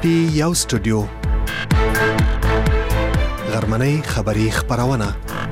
یو سټوډیو غرمنۍ خبری خبرونه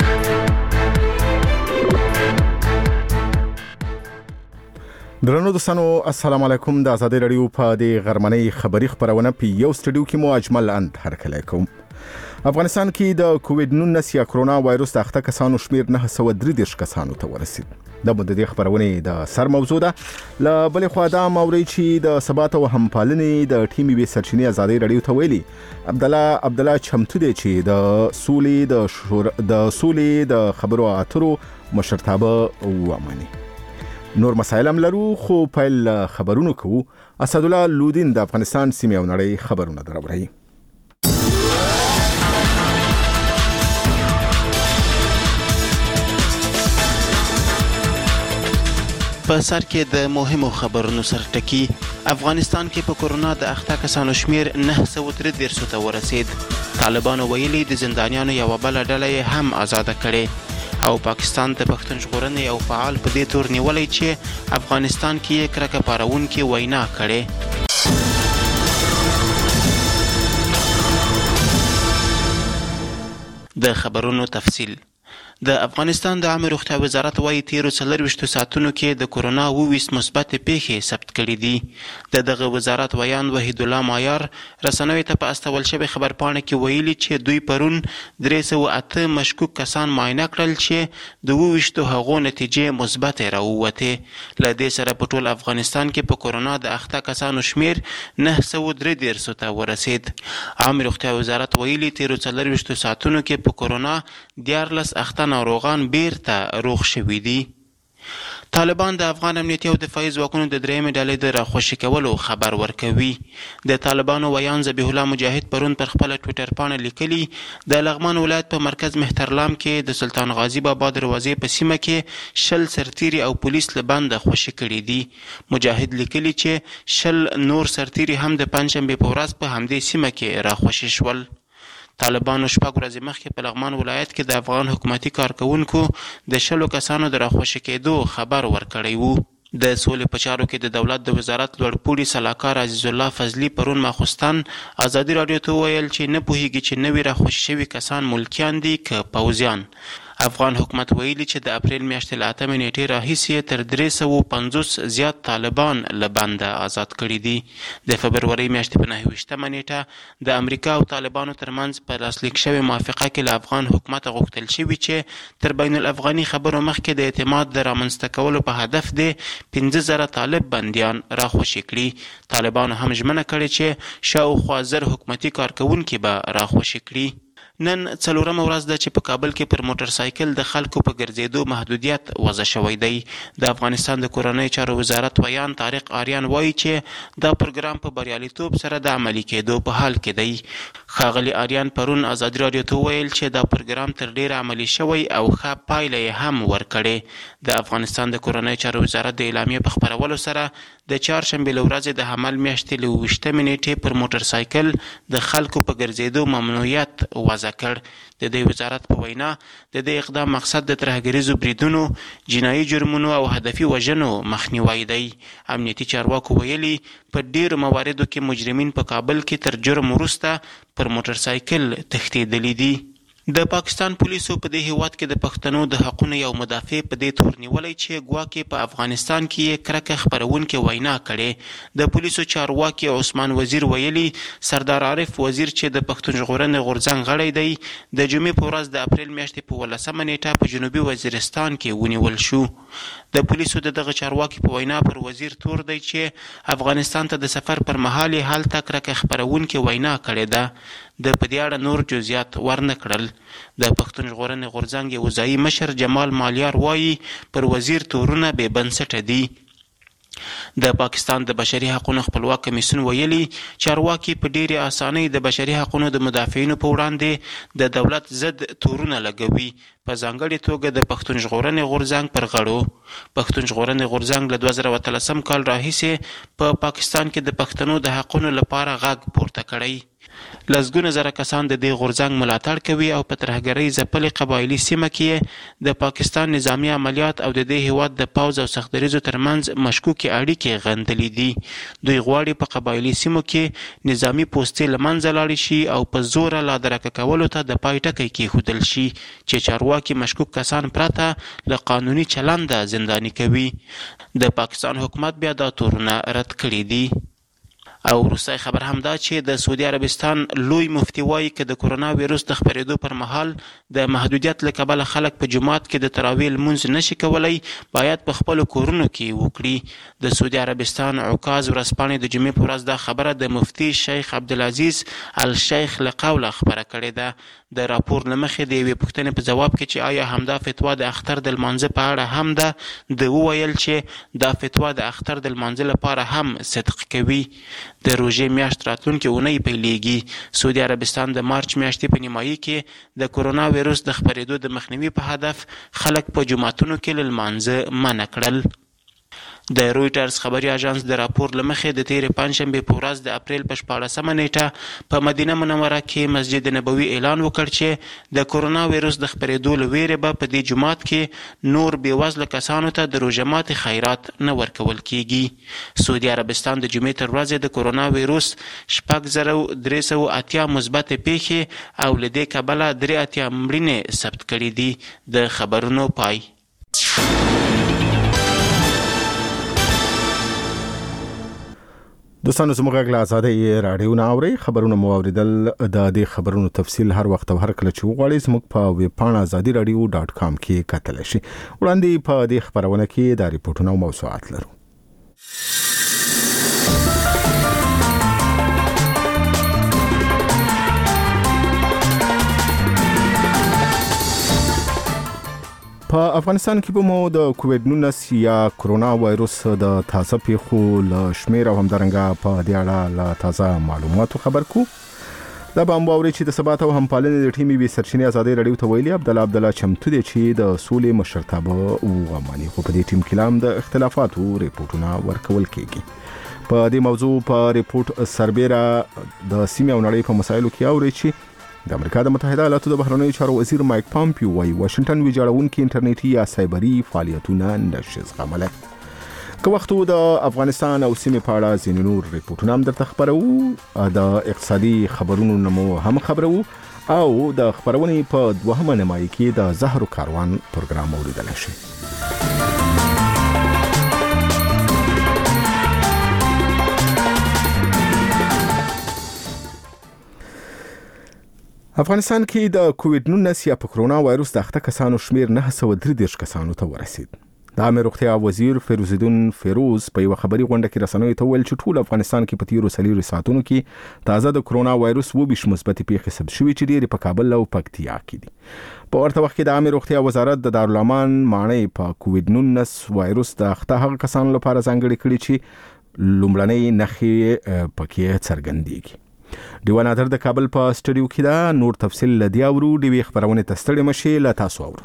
درنو دوستانو السلام علیکم د آزادۍ رادیو په د غرمنۍ خبری خبرونه په یو سټوډیو کې مو اجمل اند هرکلی کوم. افغانستان کې د کووډ 19 یا کرونا وایروس د اخته کسانو شمیر 933 کسانو ته ورسید. د مددي خبرونه د سر موضوع ده. ل بل خو دا موري چې د ثبات او همپالنې د ټیمي وی سرچینې آزادۍ رادیو ته ویلي عبدالله چمتو دی چې د سولې د خبرو اترو مشرتابه ومني. نور مسائل هم لرو خو پیل خبرونو کو. اسدالله لودین د افغانستان سیمه او نړۍ خبرونه دراوړي. په سر کې د مهمو خبرونو سرټکی. افغانستان کې په کورونا د اخته کسانو شمیر 933 ته ورسید. طالبانو ویلي د زندانیانو یو بل ډله هم آزاد کړي او پاکستان د پښتون ژغورنې او فعال په دې تور نیولې چې افغانستان کې کرکه پارونکي وینا کړي. د خبرونو تفصیل. د افغانستان د عامه روغتیا وزارت وايي تیرو 24 ساعتونو کې د کورونا 22 مثبت پیښې ثبت کړي دي. دغه وزارت ویان وحید الله معیار رسنوي ته په استول شوی خبرپاڼه کې ویلي چې دوی پرون 308 مشکوک کسان معاینه کړل چې د 22 هغو نتیجې مثبت راووتې. له دې سره په ټول افغانستان کې په کورونا د اخته کسانو شمیر 933 ته ورسید. عامه روغتیا وزارت ویلي تیرو 24 ساعتونو کې په کورونا 14 اخته ناروغان بیرته روغ شوي دي. طالبان د افغان امنیتي او دفاعي ځواکونو د درېیمې ډلې د راخوشي کولو خبر ورکوي. د طالبانو ویان ذبیح الله مجاهد پرون پر خپل ټویټر پاڼه لیکلي د لغمان ولایت په مرکز مهترلام کې د سلطان غازي بابا دروازې په سیمه کې 20 سرتیري او پولیس له بنده خوشي کړي دي. مجاهد لیکلي چې 20 نور سرتیري هم د پنجشنبې په ورځ په همدې سیمه کې راخوشي شول. طالبانو شپږ ورځې مخکې په لغمان ولایت کې د افغان حکومتي کارکونکو د 20 کسانو د راخوشي کېدو خبر ورکړی وو. د سولې په چارو کې د دولت د وزارت لوړپوړي سلاکار عزیز الله فضلي پرون ماخوستن آزادي رادیو ته ویل چې نه پوهیږي چې نوي راخوشي شوي کسان ملکیان دي که پوځیان. افغان حکومت ویلي چې د اپریل میاشتې له 8 نیټې راهیسې تر 350 زیات طالبان له بنده آزاد کړي دي. د فبرورۍ میاشتې په 29 نیټه د امریکا او طالبانو ترمنځ په لاسلیک شوې موافقه کې له افغان حکومت غوښتل شوي چې تر بین الافغاني خبرو مخکې د اعتماد د رامنځته کولو په هدف د 15,000 طالب بندیان راخوشي کړي. طالبانو هم ژمنه کړې چې شاوخوا 1000 حکومتي کارکونکي به راخوشي کړي. نن څلورمه ورځ ده چې په کابل کې پر موټر سایکل د خلکو په ګرځېدو محدودیت وضع شوی دی. د افغانستان د کورنۍ چارو وزارت ویان طارق آریان وایي چې دا پروګرام په بریالیتوب سره د عملي کېدو په حال کې دی. ښاغلي آریان پرون آزادي رادیو ته ویل چې دا پروګرام تر ډیره عملي شوی او ښه پایله یې هم ورکړې. د افغانستان د کورنۍ چارو وزارت د اعلامیې په خپرولو سره د چهارشنبې له ورځې د حمل میاشتې له 28 نیټې پر موټر سایکل د خلکو په ګرځېدو ممنوعیت وضع کړ. د دې وزارت په وینا د دې اقدام مقصد د ترهګریزو بریدونو، جنایي جرمونو او هدفي وژنو مخنیوی دی. امنیتي چارواکو ویلي په ډیرو مواردو کې مجرمین په کابل کې تر جرم وروسته پر موټر سایکل تښتېدلي دي. د پاکستان پولیسو په دې هیواد کې د پښتنو د حقونو یو مدافع په دې تور نیولې چې ګواکې په افغانستان کې یې کرکه خپرونکې وینا کړې. د پولیسو چارواکي عثمان وزیر ویلي سردار عارف وزیر چې د پښتون ژغورنې غورځنګ غړی دی د جمعې په ورځ د اپریل میاشتې په 18 نیټه په جنوبي وزیرستان کې ونیول شو. د پولیسو دغه چارواکي په وینا پر وزیر تور دی چې افغانستان ته د سفر پر مهال یې هلته کرکه خپرونکې وینا کړې ده. د په دې اړه نور جزئیات ورنه کړل. د پښتون ژغورنې غورځنګ یو ځایي مشر جمال مالیار وایي پر وزیر تورونه بې بنسټه دي. د پاکستان د بشري حقوقو خپلواک کمیسیون ویلي چارواکي په ډېرې اسانۍ د بشري حقوقو د مدافعینو په وړاندې د دولت ضد تورونه لګوي، په ځانګړې توګه د پښتون ژغورنې غورځنګ پر غړو. پښتون ژغورنې غورځنګ له 2013 کال راهیسې په پاکستان کې د پښتنو د حقونو لپاره غږ پورته کړی. لسګونه زره کسان د دې غورځنګ ملاتړ کوي او په ترهګرۍ ځپلې قبایلي سیمه کې د پاکستان نظامی عملیات او د دې هیواد د پوځ او سختدریزو ترمنځ مشکوکې اړیکې غندلې دي. دوی غواړي په قبایلي سیمو کې نظامی پوستې له منځه لاړې شي او په زوره لا درکه کولو ته د پای ټکی کېښودل شي چې چارواکي مشکوک کسان پرته له قانوني چلنده زنداني کوي. د پاکستان حکومت بیا دا تورونه رد کړي دي. او وروستی خبر هم دا چې د سعودي عربستان لوی مفتي وایي که د کرونا ویروس د خپرېدو پر مهال د محدودیت له کبله خلک په جومات کې د تراویح لمونځ نشي کولی باید په خپلو کورونو کې وکړي. د سعودي عربستان عکاظ ورځپاڼې د جمعې په ورځ دا خبره د مفتي شیخ عبدالعزیز الشیخ له قوله خپره کړې ده. د راپور له مخې د یوې پوښتنې په ځواب کې چې آیا همدا فتوا د اختر د لمانځه په اړه هم ده، د وویل چې دا فتوا د اختر د لمانځه لپاره هم صدق کوي. د روژې میاشت راتلونکې اونۍ پیلیږي. سعودي عربستان د مارچ میاشتې په نیمایي کې د کرونا ویروس د خپرېدو د مخنیوي په هدف خلک په جوماتونو کې له لمانځه منع کړل. د رویټرز خبري اژانس د راپور له مخې د تېرې پنجشنبې په ورځ د اپریل په 14مه نیټه په مدینه منوره کې مسجد نبوي اعلان وکړ چې د کرونا ویروس د خپرېدو له ویرې به په دې جومات کې نور بېوزله کسانو ته د روژه ماتي خیرات نه ورکول کیږي. سعودي عربستان د جمعې تر ورځې د کرونا ویروس 6380 مثبتې پیښې او له دې کبله 83 مړینې ثبت کړي دي. د خبرونو پای. دوستانو زموږ غږ له ازادۍ راډیو نه اورئ. خبرونه مو اوریدل. د دې خبرونو تفصیل هر وخت او هر کله چې وغواړئ زموږ په ویب پاڼه azadiradio.com کې کتلی شئ. وړاندې په دې خبرونه کې دا ریپورټونه او موضوعات لرو. په افغانستان کې به مو د کووډ-19 یا کرونا وایروس د تازه پیښو له شمیر او همدارنګه په دې اړه له تازه معلوماتو خبر کو. دا به هم واورئ چې د ثبات او همپالنې د ټیمي وي سرچینې ازادۍ راډیو ته ویلي عبدالله چمتو دی چې د سولې مشرتابه وغوښتي، خو په دې ټیم کې هم د اختلافاتو ریپورتونه ورکول کیږي. په دې موضوع په ریپورت سربیره د سیمې او نړۍ په مسایلو کې اورئ چې د امریکا د متحده ایالاتو د بهرنیو چارو وزیر مایک پامپیو وايي واشنگټن ویجاړونکي انټرنیټي یا سایبري فعالیتونه نشي زغملی. که وخت د افغانستان او سیمې په اړه ځینې نور ریپورټونه هم درته خبرو، د اقتصادي خبرونو نه مو هم خبرو او د خبرونې په دوهمه نیمایي کې د زهرو کاروان پروګرام اوریدلی شئ. افغانستان کې د کووډ-19 یا په کرونا وایروس د اخته کسانو شمیر 933 کسانو ته ورسید. د عامه روغتیا وزیر فیروز الدین فیروز په یو خبري غونډه کې رسنیو ته ویل چې ټول افغانستان کې په تیرو 4 ساعتونو کې تازه د کرونا وایروس 22 مثبت پیښې ثبت شوې چې ډېرې په کابل او پکتیا کې دي. په ورته وخت کې د عامه روغتیا وزارت د دارالامان ماڼۍ په کووډ-19 وایروس د اخته هغه کسانو لپاره ځانګړي کړي چې لومړنۍ نښې پکې څرګندېږي. ډیوه نادر د کابل په سټوډیو کې دا نور تفصیل لدی اورو. ډیوه خبرونه تستړی مشي لا تاسو اورو.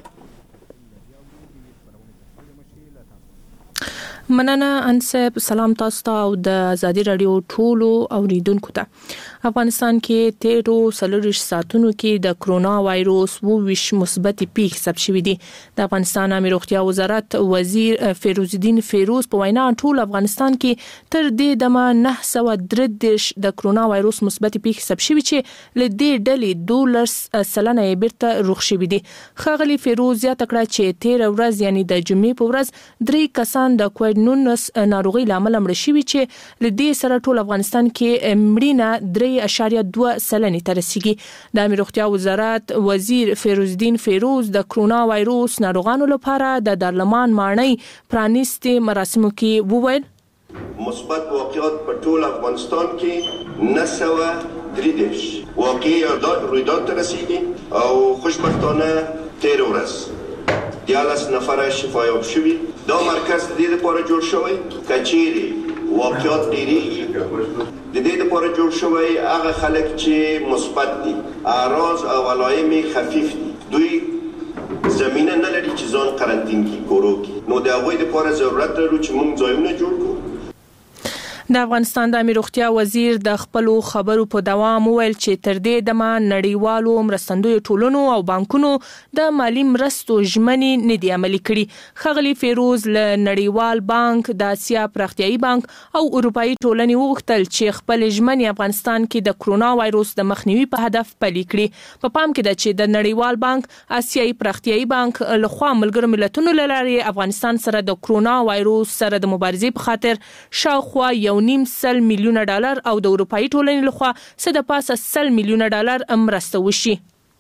مننه انصب. سلام تاسو ته او د ازادي رادیو ټولو اوریدونکو ته. افغانستان کې 13 ساعتونو کې د کرونا وایروس 22 مثبت پیښې ثبت شوې دي. د افغانستان عامه روغتیا وزارت وزیر فیروز الدین فیروز په وینا ټول افغانستان کې تر دې دمه 933 د کرونا وایروس مثبت پیښې ثبت شوې چې له دې ډلې 12% بیرته روغ شوي دي. ښاغلي فیروز زیاته کړه چې 13 ورځ یعنی د جمعې په ورځ 3 کسان د کووډ-19 ناروغي لامل مړ شوي چې له دې سره ټول افغانستان کې مړینه 3.2% ته رسیدي. د عامه روغتیا وزارت وزیر فیروز الدین فیروز د کرونا وایروس ناروغانو لپاره د دارالامان ماڼۍ پرانیستي مراسمو کې وویل مثبت واقعات په ټول افغانستان کې 933 واقعي رویداد ته رسیدي او خوشبختانه 13 ورځ 13 نفر شفایاب شوي. دا مرکز د دې لپاره جوړ شوی کچيري واقعات ډیریږي. د دې لپاره جوړ شوی هغه خلک چې مثبت دي، اعراض او علائم خفیف دي، دوی زمينه نه لري چې ځان قرنطین کې کورو کې، نو د هغوی لپاره ضرورت لري چې موږ ځایونه جوړ کړو. د افغانستان د روغتیا وزیر د خپل خبرو په دوام ویل چې تر دې دمه نړیوالو مرستندوی ټولنو او بانکونو د مالی مرستو ژمنې نه دي عملي کړي. ښاغلي فیروز له نړیوال بانک، د اسیا پراختیایي بانک او اروپایي ټولنې وغوښتل چې خپل ژمنې افغانستان کې د کرونا وایروس د مخنیوي په هدف پلي کړي. په پام کې ده چې د نړیوال بانک، اسیایي پراختیایي بانک لخوا ملګرو ملتونو له لارې افغانستان سره د کرونا وایروس سره د مبارزې په خاطر شاوخوا $1.5 میلیونه او د اروپایي ټولنې لخوا څه د پاسه $100 میلیونه مرسته وشي.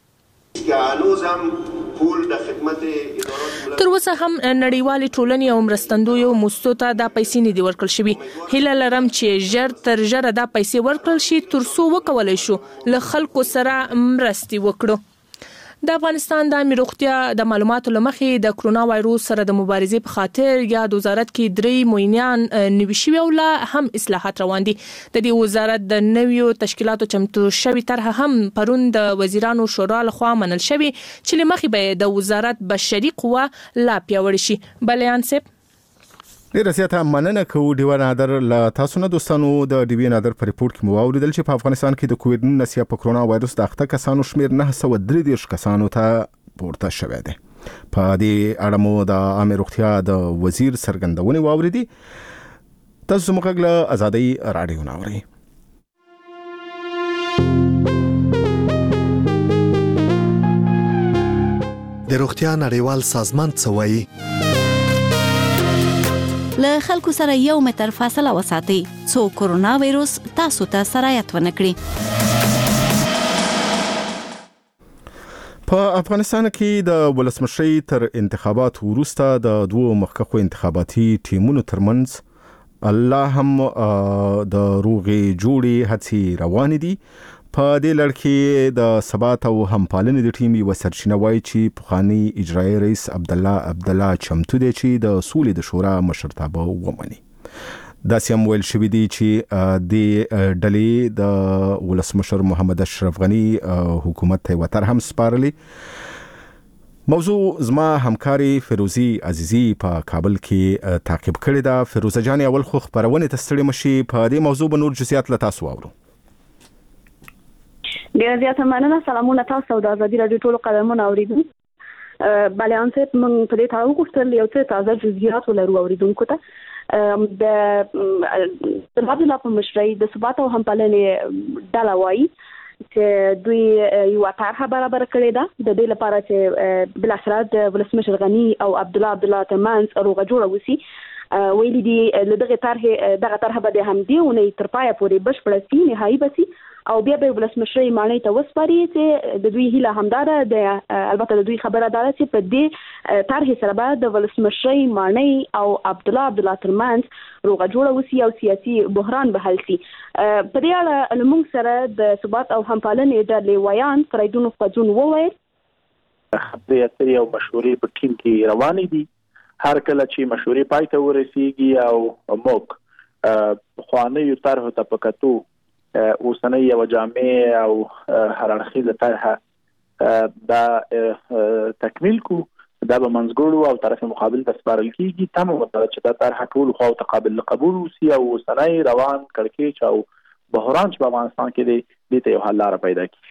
تر اوسه هم نړیوالې ټولنې او مرستندویو موسسو ته دا پیسې نه دي ورکړل شوي. هیله لرم چې ژر تر ژره دا پیسې ورکړل شي ترڅو وکولای شو له خلکو سره مرستې وکړو. د افغانستان د روغتیا د معلوماتو لمخې د کرونا وایروس سره د مبارزې په خاطر یاد وزارت کې 3 معینان نوي شوي او لا هم اصلاحات روان دي. د دې وزارت د نویو تشکیلاتو چمتو شوي طرح هم پرون د وزیرانو شورا لخوا منل شوي چې لمخې به د وزارت بشري قوه لا پیاوړې شي. بلیان سپ ډیره زیاته مننه کوو ډیوه نادر. له تاسو نه دوستانو د ډیوه نادر په ریپورت کې مو واوریدل چې په افغانستان کې د کووډ-19 یا په کرونا وایروس د اخته کسانو شمیر 933 کسانو ته پورته شوی دی. په دې اړه مو د عامه روغتیا د وزیر څرګندونې واوریدي. تاسو موږ له ازادي رادیو ناوړي. د روغتیا نړیوال سازمان څه وایي؟ له خلکو سره 1 متر فاصله وساتئ څو کرونا وایروس تاسو ته سرایت ونه کړي. په افغانستان کې د ولسمشرۍ تر انتخابات وروسته د 2 مخکښو انتخاباتي ټیمونو ترمنځ الله هم د روغې جوړې هڅې روان دي. په دې لړ کې د ثبات او همپالنې د ټیم یو سرچینه وایي چې پخوانی اجرایي رئیس عبدالله چمتو دی چې د سولې د شورا مشرتابه ومني. دا سم ویل شوی دی چې د ډلې د ولسمشر محمد اشرف غنی حکومت ته وتر هم سپارلی. موضوع زما همکاري فیروزی عزیزی په کابل کې تعقیب کړی دا. فیروزه جان اول خو خبرونه تستړي مشي په دې موضوع به نور جزئیات له تاسو واورو. ډیره زیاته مننه. سلامونه تاسو او د ازادي رادیو ټولو قدرمنو اوریدونکو. بلیان صاحب موږ په دې تاو غوښتل یو څه تازه جزئیات ولرو اوریدونکو ته. د عبدالله په مشرۍ د ثبات او همپالنې ډله وایي چې دوی یو طرحه برابر کړې ده د دې لپاره چې بالاخره د ولسمشر غنی او عبدالله ترمنځ روغه جوړه وسی. ویلي دي دغه طرحه به د همدې ونې تر پایه پورې بشپړه شي، نهایي بسي او بیا به ولسمشرۍ معنی ته وسپاري چې د دوی هیله همداره د البته د دوی خبره ده چې په دې طرحه سره به د ولسمشرۍ معنی او عبدالله ترمنځ روغه جوړه وسی او سیاسي بحران به حل شي. په دې اړه موږ سره د ثبات او همپالنې ډلې ویان فریدون فزون وویل خبرې او مشورې په ټیم کې روانې دي. هر کله چې مشورې پای ته ورسیږي او موږ خوانیو طرحو ته پکاتو اوسنۍ یو جامع او هر اړخیزه طرحه دا تکمیل کو دا به منځګړو او طرف مقابل ته سپارل کیږي. تم وتره چې دا طرحه ټول خو تقابل قبول وسی او اوسنۍ روان کړکېچ او بحران چې په افغانستان کې دې ته یو حل لاره پیدا کړي.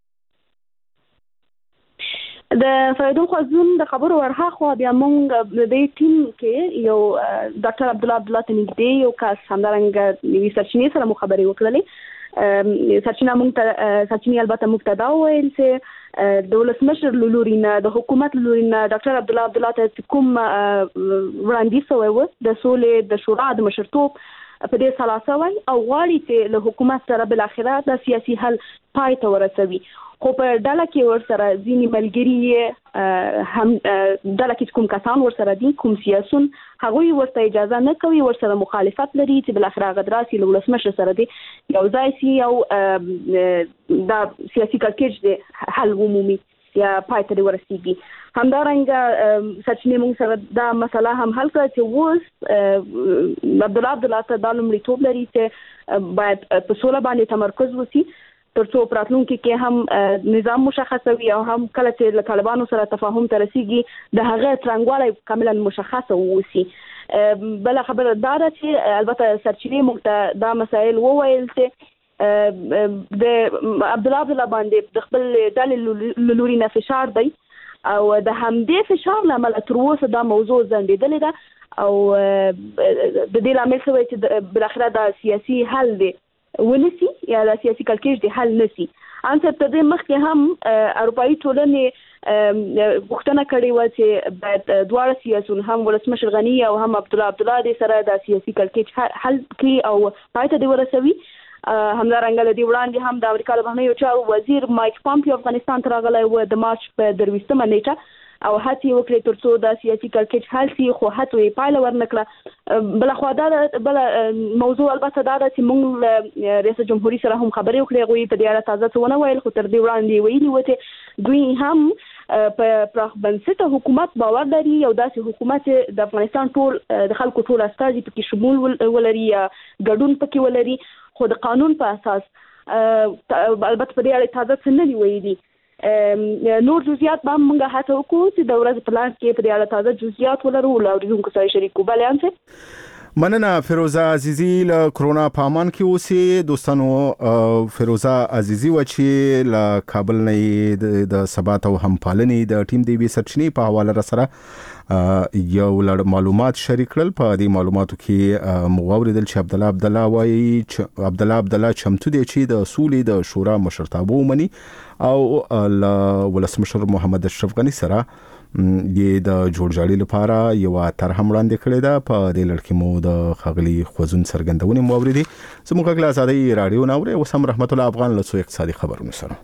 د فریدون خزون د خبرو ورها خو بیا مونږ د دې ټیم کې یو ډاکټر عبدالله تنګدي یو کس همدارنګه نوی سرچینې سره مخابري وکړلې. سرچینه البته مبتدا ویل چې د ولسمشر لورینه د حکومت لورینه ډاکټر عبدالله ته کوم وړاندیز شوی و د سولې د شورا د مشرتوب په دې سلاسه وای او غواړي چې له حکومت سره بل اخره د سیاسي حل پای ته ورسوي. خو په ډله کې ورسره ځینې ملګري هم ډله کې کوم کسان ورسره دي کوم سیاسون هغوی ورته اجازه نه کوي ورسره مخالفت لري چې بل اخره غدراسي له ولسمشر سره دي یو ځای سي او دا سیاسي کړکېچ دی حل عمومي یا پای ته ورسیږي. همدارنګه سرچینې موږ سره دا مسله هم حل کړه چې اوس عبدالله ته دا لومړیتوب لري چې باید په سوله باندې تمرکز وشي ترڅو پراتلونکو کې هم نظام مشخصوي او هم کله چې له طالبانو سره تفاهم ته رسیږي د هغه څرنګوالی کاملا مشخص ووسی. بل خبر دار چې البته سرچینې موږ ته دا مسایل وویل چې د عبد الله باندې د خپل ډلې لوري نه فشار دی او د همدې فشار لامل تر اوسه دا موضوع ځنډېدلې ده او د دې لامل څه وایي چې بل اخر دا سیاسي حل دی ونسی یا د سیاسي کلکېج دی حل نسی ان تر دې مخکې هم اروپאי ټولنې غوښتنه کړې و چې باید دواړه سیاسيون هم ولسمشر غنی او هم عبد الله د سره د سیاسي کلکېج حل کړي او پای ته ورسوي. همدارنګه د وړاندې هم د امریکا د بهرنیو چارو وزیر مایک پامپیو افغانستان ته راغلی و د مارچ په 23 نیټه او هڅې وکړې ترڅو د سیاسي کلکېج حل شي خو هڅه یې پایله ورنکړه. بل خو دا بل موضوع البته دا چې موږ رئیس جمهوریت سره هم خبرې وکړې غوي په دې اړه تازه څه ونه ویل خو تر دې وړاندې ویلي و چې دوی هم په پراخ بنسټه حکومت باور لري او داسې حکومت د افغانستان ټول د خلکو ټول استازي پکې شمول ولري یا ګډون پکې ولري خو د قانون په اساس البته په دې اړه تازه څه نه ویلي دي. نور جزئیات به موږ هڅه وکړو چې د ورځې په لاس کې په دې اړه تازه جزئیات ولرو او اوریدونکو سره شریکو. بلې انځه مننه فیروزه عزیزی له کرونا په امان کې اوسې دوستانو. فیروزه عزیزی و چې له کابل نه د ثبات او همپالنې د ټیم دی سرچینې په حواله سره یو لړ معلومات شریک کړل. په دې معلوماتو کې مغوریدل چې عبد الله وایي چې عبد الله چمتو دی چې د سولې د شورا مشرتابه ومني او ولسمشر محمد اشرف غنی سره د جوړجاړي لپاره یو طرح هم وړاندې کړې ده. په دې لړ کې مو د خغلی خوځون څرګندونې مو اوریدي. زموږ غلا آزادۍ رادیو ناوړې او سم رحمت الله افغان له څو اقتصادي خبرونو سره.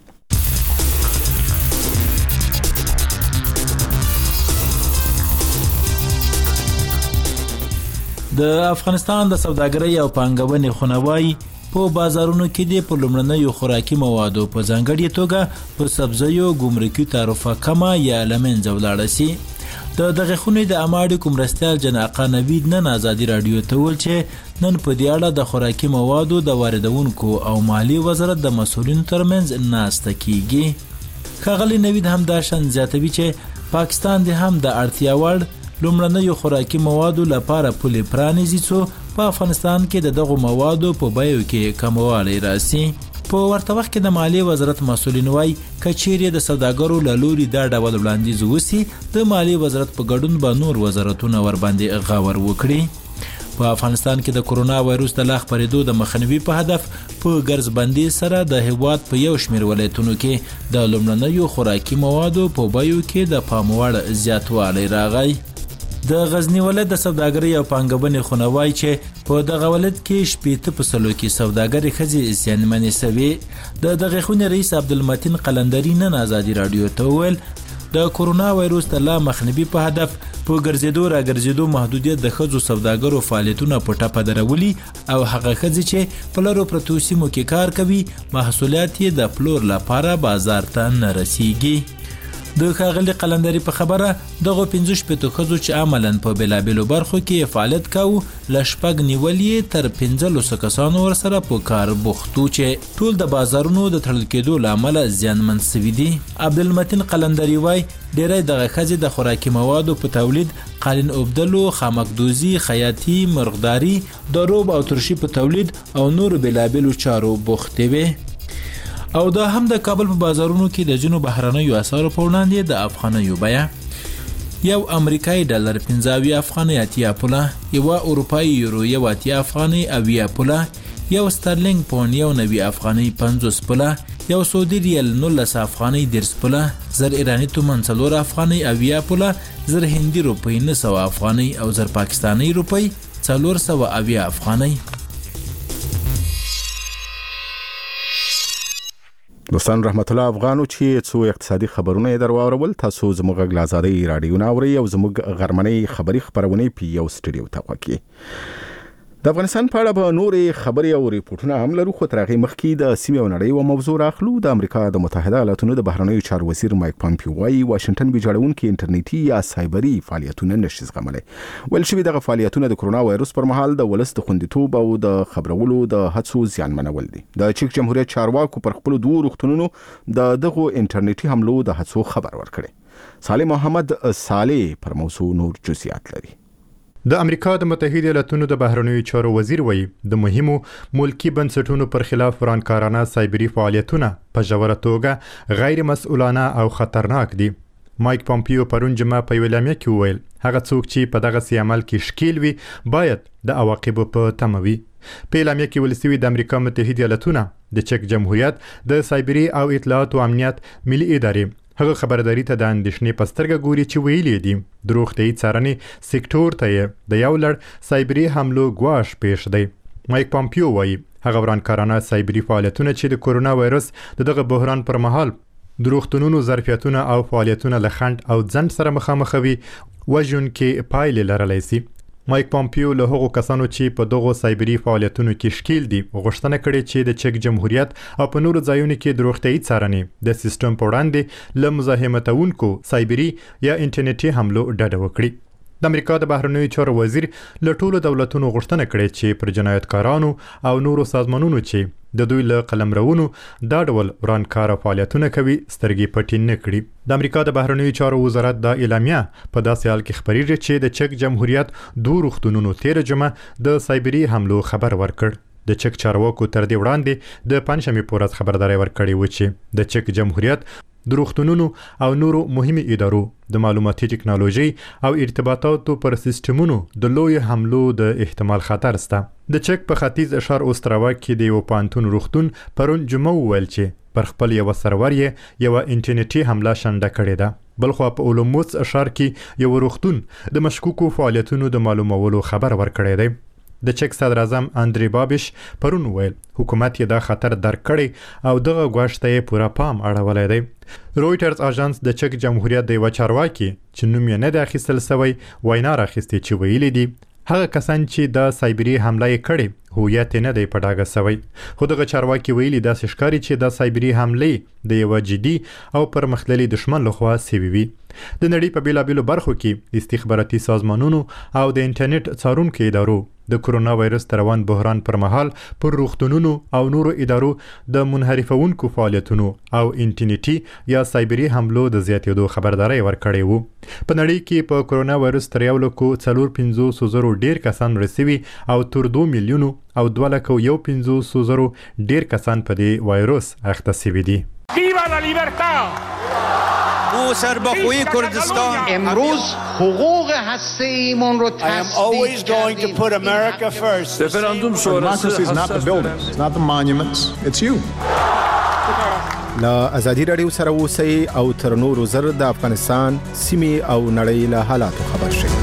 د افغانستان د سوداګرۍ او پانګونې خونوای په بازارونو کې د پرلمړنیو خوراکي موادو په ځانګړي توګه په سبزیو ګمرکي تعرفه کمه یا لمنځه ولاړه سي. د دغه خونې د اماړي کومرستیال جناقه نوید نن آزادي رادیو ته ول چې نن په دې اړه د خوراکي موادو د واردونکو او مالی وزارت د مسؤلینو ترمنځ ناسته کیږي. ښاغلي نوید هم دا شان زیاتوي چې پاکستان د هم د اړتیا وړ لومړنیو خوراکي موادو لپاره پولې پرانیزي څو په افغانستان کې دغه موادو په بیو کې کموالی راسي. په ورته وخت کې د مالی وزارت مسؤلین وایي کچېرې د سوداګرو له لوري دا ډول وړاندیز وسی د مالی وزارت په ګډون به نور وزارتونه ور باندې غور وکړي. په افغانستان کې د کرونا وایروس د لا خپرېدو د مخنیوي په هدف په ګرځبندۍ سره د هیواد په یو شمېر ولایتونو کې د لومړنیو خوراکي موادو په بیو کې د پام وړ زیاتوالی راغی. د غزنی ولایت د سوداګرۍ او پانګونې خونوای چې په دغه ولایت کې 80% کې سوداګري ښځې زیانمنې شوې. د دغه خونې رئیس عبدالمتین قلندری نن آزادي رادیو ته وویل د کرونا وایروس د لا مخنیوي په هدف په ګرځېدو راګرځېدو محدودیت د ښځو سوداګرو فعالیتونه په ټپه درولي او هغه ښځې چې په لرو پرتو سیمو کې کار کوي محصولات یې د پلور لپاره بازار ته نه رسیږي. د ښاغلي قلندري په خبره دغه 15 ښځو چې عملاً په بېلابېلو برخو کې فعالیت کاوه له شپږ نیولې تر 15 کسانو ورسره په کار بوخت وو چې ټول د بازارونو د تړل کېدو له امله زیانمن شوي دي. عبدالمتین قلندري وایي ډېری دغه ښځې د خوراکي موادو په تولید، قالین اوبدلو، خامکدوزي، خیاطي، مرغداري، د روب او ترشي په تولید او نور بېلابېلو چارو بوختې وې. او دا هم د کابل په بازارونو کې د جنوب بهرنیو اسعارو په وړاندې د افغانیو بیه یو امریکایي ډالر 15 افغاني 80 پوله، یو اروپایي یورو یو 80 افغاني 80 پوله، یو سترلینګ پاوند یو 90 افغاني 50 پوله، یو سعودي ریال 19 افغاني 10 پوله، زر ایرانی تومان 4 افغاني 80 پوله، زر هندي روپی 900 افغاني او زر پاکستاني روپی 480 افغاني. دوستان رحمت الله افغانو چې څو اقتصادي خبرونه یې درواورول. تاسو زموږ غږ آزادۍ رادیو ناوري او زموږ غرمنۍ خبري خبرونه په یو سټډیو ته وکړي. د افغانستان په اړه به نورې خبرې او ریپورتونه هم لرو خو تر هغې مخکې د سیمې او نړۍ یوه موضوع راخلو. د امریکا د متحده ایالاتونو د بهرنیو چارو وزیر مایک پامپیو وایي واشنګټن ویجاړونکي انټرنیټي یا سایبري فعالیتونه نشي زغملی. ویل شوي دغه فعالیتونه د کرونا وایروس پر مهال د ولس د خوندیتوب او د خبرولو د هڅو زیانمنول دي. د چیک جمهوریت چارواکو پر خپلو 2 روغتونونو د دغو انټرنیټي حملو د هڅو خبر ورکړي. صالح محمد صالح پر موضوع نور جزئیات لري. د امریکا د متحده ایالاتونو د بهرنیو چارو وزیر وایي د مهمو ملکی بنسټونو پر خلاف ورانکارانه سایبری فعالیتونه په ژوره توګه غیر مسؤلانه او خطرناک دي. مایک پامپیو پرون جمعه په یو اعلامیه کې وویل هغه څوک چې په دغه عمل کې شکیل وي باید د عواقبو په تمه وي. په اعلامیه کې ویل شوي د امریکا متحده ایالاتونو د چک جمهوریت د سایبری او اطلاعات او امنیت ملي ادارې هغه خبرداري ته د اندېښنې په سترګه ګوري چې ویلي دي د روغتیايي څارنې سکتور ته یې د یو لړ سایبری حملو ګواښ پیښ دی. مایک پامپیو وایي هغه ورانکارانه سایبری فعالیتونه چې د کورونا وایرس دغه بحران پر مهال د روغتونونو ظرفیتونه او فعالیتونه له خنډ او ځنډ سره مخامخ وي وژونکې پایلې لرلی شي. مایک پامپیو له هغو کسانو چې په دغو سایبری فعالیتونو کې شکیل دي غوښتنه کړې چې د چک جمهوریت او په نورو ځایونو کې د روغتیايي څارنې د سیستم په وړاندې له مزاحمتونکو سایبری یا انټرنیټي حملو ډډه وکړي. د امریکا د بهرنیو چارو وزیر له ټولو دولتونو غوښتنه کړې چې پر جنایتکارانو او نورو سازمانونو چې د دوی له قلمرونو دا ډول ورانکاره فعالیتونه کوي سترګې پټې نه کړي. د امریکا د بهرنیو چارو وزارت دا اعلامیه په داسې حال کې خبرېږي چې د چک جمهوریت دوه روغتونونو 13 جمعه د سایبری حملو خبر ورکړ. د چک چارواکو تر دې وړاندې د پنځمې په ورځ خبرداري ورکړې و چې د چک جمهوریت د روغتونونو او نورو مهمو ادارو د معلوماتي ټکنالوژي او ارتباطاتو پر سیستمونو د لوی حملو د احتمال خطر سته. د چک په ختیځ اشار اوستراوا کې د یو پانتون روغتون پرون جمعه وویل چې پر خپل یو سرور یې یو انټرنیټي حمله شنډه کړې ده. بلخوا په اولموس اشار کې یو روغتون د مشکوکو فعالیتونو د معلومولو خبر ورکړی دی. د چک صدر اعظم اندری بابش پرون ویل حکومت یې دا خطر درک کړی او دغه غواړش ته یې پوره پام اړولی دی. رویټرز اژانس د چک جمهوریت د یو چارواکي چې نوم یې نه دی اخیستل شوی وینا راخیستې چې ویلي دي هغه کسان چې د سایبری حمله یې کړې هویت نه دی په ډاګه شوی. خو دغه چارواکي ویلي داسې ښکاري چې د سایبری حملې د یو جدي او پرمختللي دشمن لخوا سوي وي. د نړۍ په بیلابیلو برخو کې استخباراتي سازمانونو او د انټرنیټ څارونکو ادارو د کورونا وایرس روان بحران پر مهال پر روغتونونو او نورو ادارو د منحرفونکو فعالیتونو او انټرنیټي یا سایبری حملو د زیاتېدو خبرداري ورکړې وو. په نړۍ کې په کورونا وایرس تر 1,450,000 ډیر کسان رسېدلي او تر 2 میلیونو او 2,150,000 ډیر کسان په دې وایرس اخته شوي دي. ویوا لا لیبرتا! او سربخوی کردستان امروز حقوق هسته‌ایمون رو تثبیت کردیم. رفراندوم شورای is not the buildings, it's not the monuments, it's you. لا ازادي رادیو سره اوسئ او تر نورو زر د افغانستان سیمې او نړۍ له حالاتو خبر شئ.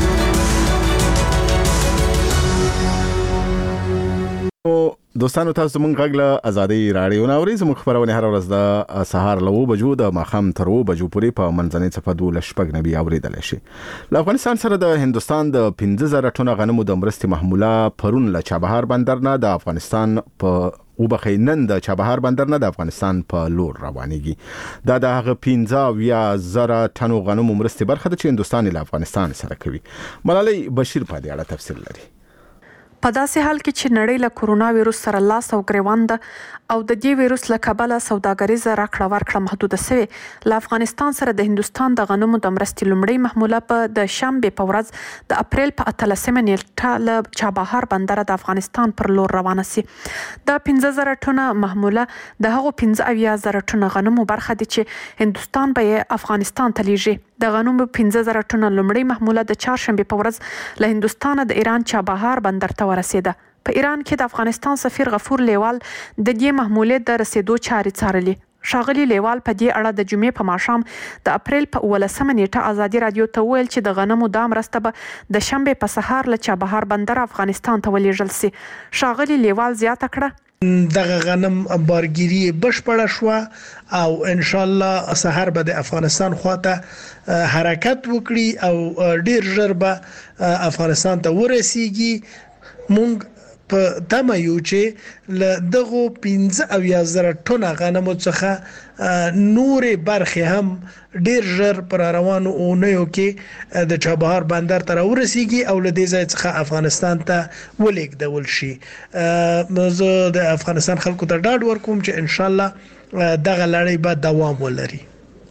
دوستانو تاسو مونږ غږ له ازادي رادیو نه اورئ. زموږ خبرونه هر ورځ د سهار له 9 بجو د ماښام تر 2 بجو پورې په منځنۍ صفحه 12 اوریدل شي. له افغانستان سره د هندستان د 15,000 ټنه غنمو د مرستې محموله پرون له چابهار بندر نه د افغانستان په وبخینن د چابهار بندر نه د افغانستان په لور روانېږي. دا د هغه 15,000 ټنو غنمو مرستې برخه ده چې هندستان له افغانستان سره کوي. ملالۍ بشیر په دې اړه تفصیل لري. په داسې حال کې چې نړۍ له کورونا وایرس سره لاس او ګریوان ده او د دې وایرس له کبله سوداګریزه راکړه ورکړه محدوده شوې، له افغانستان سره د هندستان د غنمو د مرستې لومړۍ محموله په د شنبې په ورځ د اپریل په 18 نیټه له چابهار بندر د افغانستان پر لور روانه شي. د 15,000 ټنه محموله د هغو 15,000 ټنه غنمو برخه دي چې هندستان به افغانستان ته لیږي. د غنمو 15,000 ټنه لومړۍ محموله د چهارشنبې په ورځ له هندستان د ایران چابهار بندر ته ورسېده. په ایران کې د افغانستان سفیر غفور لیوال د دې محمولې د رسېدو چارې څارلې. ښاغلي لیوال په دې اړه د جمعې په ماښام د اپریل په 18 نیټه ازادي رادیو ته وویل چې د غنمو دا مرسته به د شنبې په سهار له چابهار بندر افغانستان ته ولېږل شي. ښاغلي لیوال زیاته کړه دغه غنم بارګیری بشپړه شو او ان شاء الله سحر به د افغانستان خواته حرکت وکړي او ډیر ژر به افغانستان ته ورسیږي. مونږ په تمه یو چې له دغه 15,000 ټنه غنمو څخه نورې برخې هم ډیر ژر پر روانو اونیو کې د چابهار بندر ته ورسیږي او له دې ځای څخه افغانستان ته ولېږدول شي. زه د افغانستان خلکو ته ډاډ ورکوم چې ان شاء الله دغه لړۍ به دوام ولري.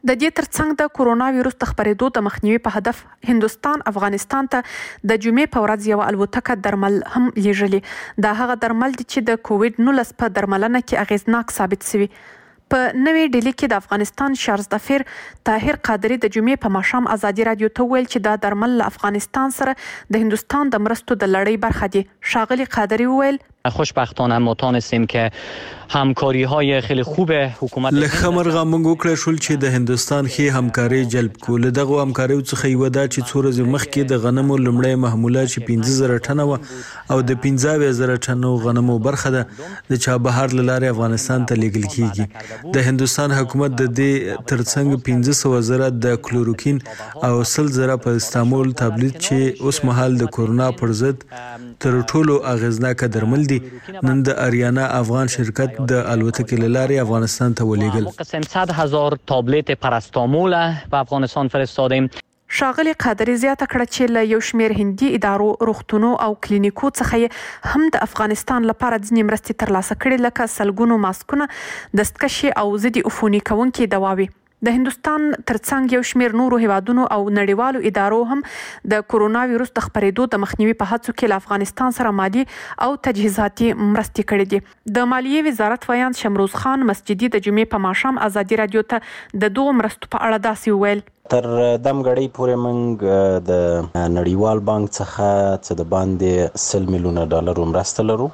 د دې ترڅنګ د کورونا وایروس د خپرېدو د مخنیوي په هدف هندستان افغانستان ته د جمعې په ورځ یو الوتکه درمل هم لیږلي. دا هغه درمل دي چې د کووډ-19 په درملنه کې اغیزناک ثابت شوي. په نوې ډیلي کې د افغانستان شارز دفیر طاهر قادری د جمعې په ماښام ازادي رادیو ته ویل چې دا درمل له افغانستان سره د هندستان د مرستو د لړۍ برخه دي. ښاغلي قادری ویل خوشبختانه ما تونستیم که همکاری های خیلی خوب حکومت لخمرغه موږ وکړل شول چې د هندستان ښه همکاري جلب کول. دغه همکاري څخه یو دا چې څو ورځې مخکې د غنمو لمړی محموله چې 15000 ټنه و او د 15000 ټنو غنمو برخه ده د چابهار لاره افغانستان ته لیږل کیږي. د هندستان حکومت د دې ترڅنګ 150,000 د کلوروکین او 100,000 په استعمال تابلیت چې اوس مهال د کورونا پر ضد تر ټولو اغیزناک درمل دي نن د اریانا افغان شرکت د الوتکې لارې افغانستان ته ولېږل. 100,000 تابلیت پاراستامول په افغانستان فرستادیم. ښاغلي قادری زیاته کړه چې له یو شمېر هندي ادارو، روغتونو او کلینیکو څخه هم د افغانستان لپاره ځینې مرستې ترلاسه کړي لکه سلګونو ماسکونه، دستکشې او ضد عفوني کوونکې دواوې. د هندستان ترڅنګ یو شمېر نورو هیوادونو او نړیوالو ادارو هم د کورونا وایروس د خپرېدو د مخنیوي په هڅو کې له افغانستان سره مالي او تجهیزاتي مرستې کړې دي. د مالیې وزارت ویاند شمروز خان مسجدي د جمعې په ماښام ازادي رادیو ته د دوه مرستو په اړه داسې وویل. تر دم غړی پورې موږ د نړیوال بانک څخه څه د باندې 100 میلیونه ډالر مرسته لرو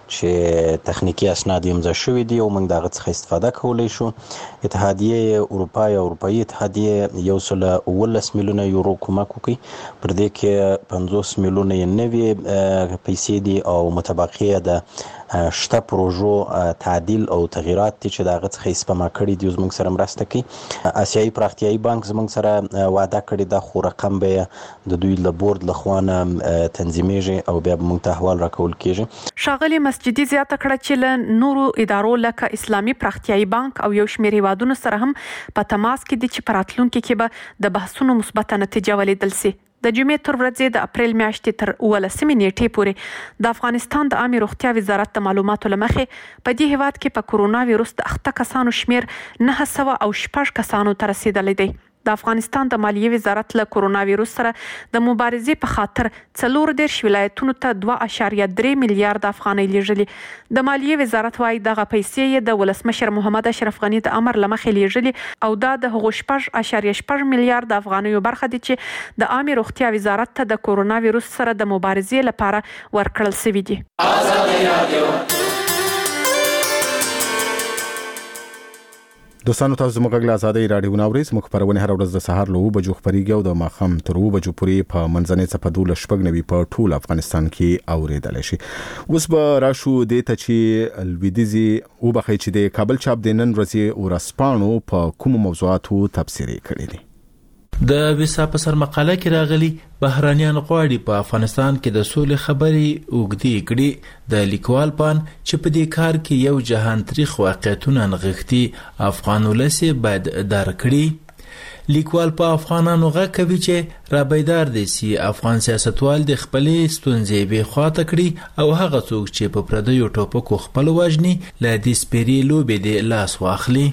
چې تخنیکی اسناد یې امضا شوي دي او موږ دغه څخه استفاده کولی شو. اتحادیه اروپا یا اروپایي اتحادیه 119 میلیونه یورو کومک وکړي. پر دې کې 50 میلیونه یې نوې پیسې دي او متبقي د شته پروژو تعدیل او تغییرات دي چې دغه څخه سپما کړي دي زموږ سره مرسته کوي. آسیایي پراختیایي بانک زموږ سره وعده کړې ده خو رقم به د دوی له بورډ لخوا نه تنظیمیږي او بیا به موږ ته احوال راکول کیږي. ښاغلي مسجدي زیاته کړه چې له نورو ادارو لکه اسلامي پراختیایي بانک او یو شمېر هیوادونو سره هم په تماس کې دي چې په راتلونکي کې به د بحثونو مثبته نتیجه ولیدل شي. د جمعې تر ورځې د اپریل میاشتې تر 18 نیټې پورې د افغانستان د عامه روغتیا وزارت د معلوماتو له مخې په دې هیواد کې په کورونا وایروس د 8 کسانو شمیر 906 کسانو ته رسیدلی دی. د افغانستان د مالیې وزارت له کورونا وایروس سره د مبارزې په خاطر 14 ولایتونو ته 2.3 میلیارډ افغانۍ لیږلي. د مالیې وزارت وايي دغه پیسې یې د ولسمشر محمد اشرف غني د امر له مخې لیږلي او دا د هغو 4.8 میلیارډ افغانیو برخه دي چې د عامه روغتیا وزارت ته د کورونا وایروس سره د مبارزې لپاره ورکړل شوي دي. دوستانو تاسو زموږ غږ له ازادۍ راډیو ناوري زموږ خپرونه هر ورځ د سهار له 9 بجو خپرېږي او د ماښام تر 9 بجو پورې په منځنۍ څپه 12 په ټول افغانستان کې اورېدلی شي. اوس به راشو دې ته چې لویدیځي وبخښئ چې د کابل چاپ د نن ورځې ورځپاڼو په کومو موضوعاتو تبصرې کړې دي. د ویسا په سر مقاله کې راغلي بهرانيان غواړي په افغانستان کې د سولې خبرې اوږدې کړي. د لیکوال پان چې په دې کار کې یو جهان تاریخ واقعیتونه نغښتي افغان ولس باید درک کړي. لیکوال په افغانانو غږ کوي چې را بیدار دي سي افغان سیاستوال د خپلې ستونزې به خواته کړي او هغه څوک چې په پردیو ټوپکو خپل وژني له دې سپېرې لوبې د لاس واخلي.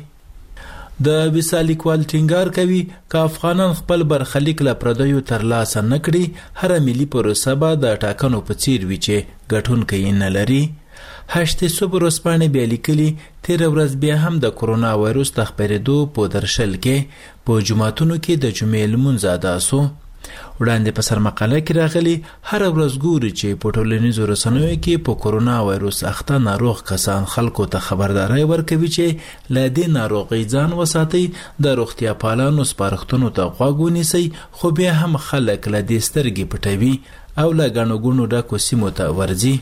د ویسا لیکوال ټینګار کوي که افغانان خپل برخلیک له پردیو ترلاسه نه کړي هر ملي پروسه به د ټاکنو په څیر وي چې ګټونکی یې نه لري. هشتې صبح ورځپاڼې بیا لیکلي تېره ورځ بیا هم د کورونا وایروس د خپرېدو په درشل کې په جوماتونو کې د جمعې لمونځ ادا سو. وړاندې په سر مقاله کې راغلي هر ورځ ګوري چې په ټولنیزو رسنیو کې په کورونا وایروس اخته ناروغ کسان خلکو ته خبرداري ورکوي چې له دې ناروغۍ ځان وساتئ، د روغتیا پالانو سپارښتنو ته غوږ ونیسئ، خو بیا هم خلک له دې سترګې پټوي او له ګڼو ګوڼو ډکو سیمو ته ورځي.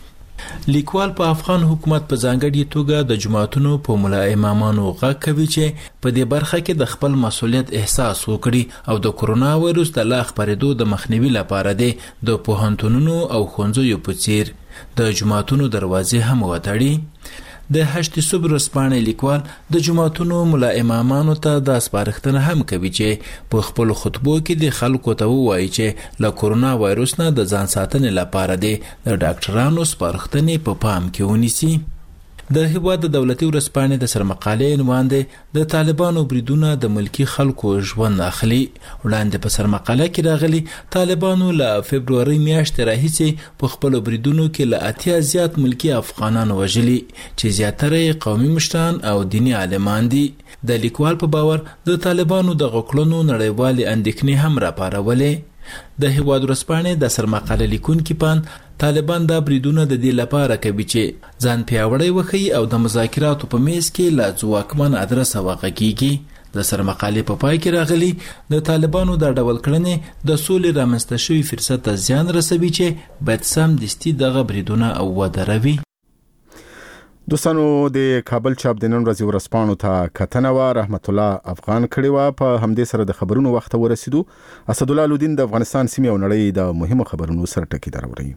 لیکوال په افغان حکومت په ځانګړي توګه د جماعتونو په ملا امامانو غږ کوي چې په دې برخه کې د خپل مسؤلیت احساس وکړي او د کورونا وایروس د لا خپرېدو د مخنیوي لپاره د پوهنتونونو او ښوونځیو په څیر د جماعتونو دروازې هم وتړي. د هشتې صبح ورځپاڼې لیکوال د جماعتونو ملا امامانو ته دا سپارښتنه هم کوي چې په خپلو خطبو کې د خلکو ته ووایي چې له کورونا وایروس نه د ځان ساتنې لپاره د ډاکټرانو سپارښتنې په پام کې ونیسي. د هیواد د دولتي ورځپاڼې د سرمقالې عنوان دی د طالبانو بریدونه د ملکی خلکو ژوند اخلي. وړاندې په سرمقاله کې راغلي طالبانو له فبروري میاشتې راهیسې په خپلو بریدونو کې له 80 زیات ملکی افغانان وژلي چې زیاتره قومي مشران او دینی عالمان دي. د لیکوال په باور د طالبانو د غکړنو نړیوالې اندېښنې هم راپارولې. د هیواد ورځپاڼې د سرمقاله لیکونکي پان طالبان دا بریدونه د دې لپاره کوي چې ځان پیاوړی وښیي او د مذاکراتو په میز کې لا ځواکمن ادرسه وغږیږي. د سرمقالې په پای کې راغلي د طالبانو دا ډول کړنې د سولې رامنځته شوي فرصت ته زیان رسوي چې باید سمدستي دغه بریدونه ودروي. دوستانو د کابل چاپ د نن ورځې ورځپاڼو ته کتنه و رحمت الله افغان کړي و. په همدې سره د خبرونو وخت ورسېدو. اسدالله الدین د افغانستان سیمې او نړۍ د مهمو خبرونو سره ټکی دراوړي.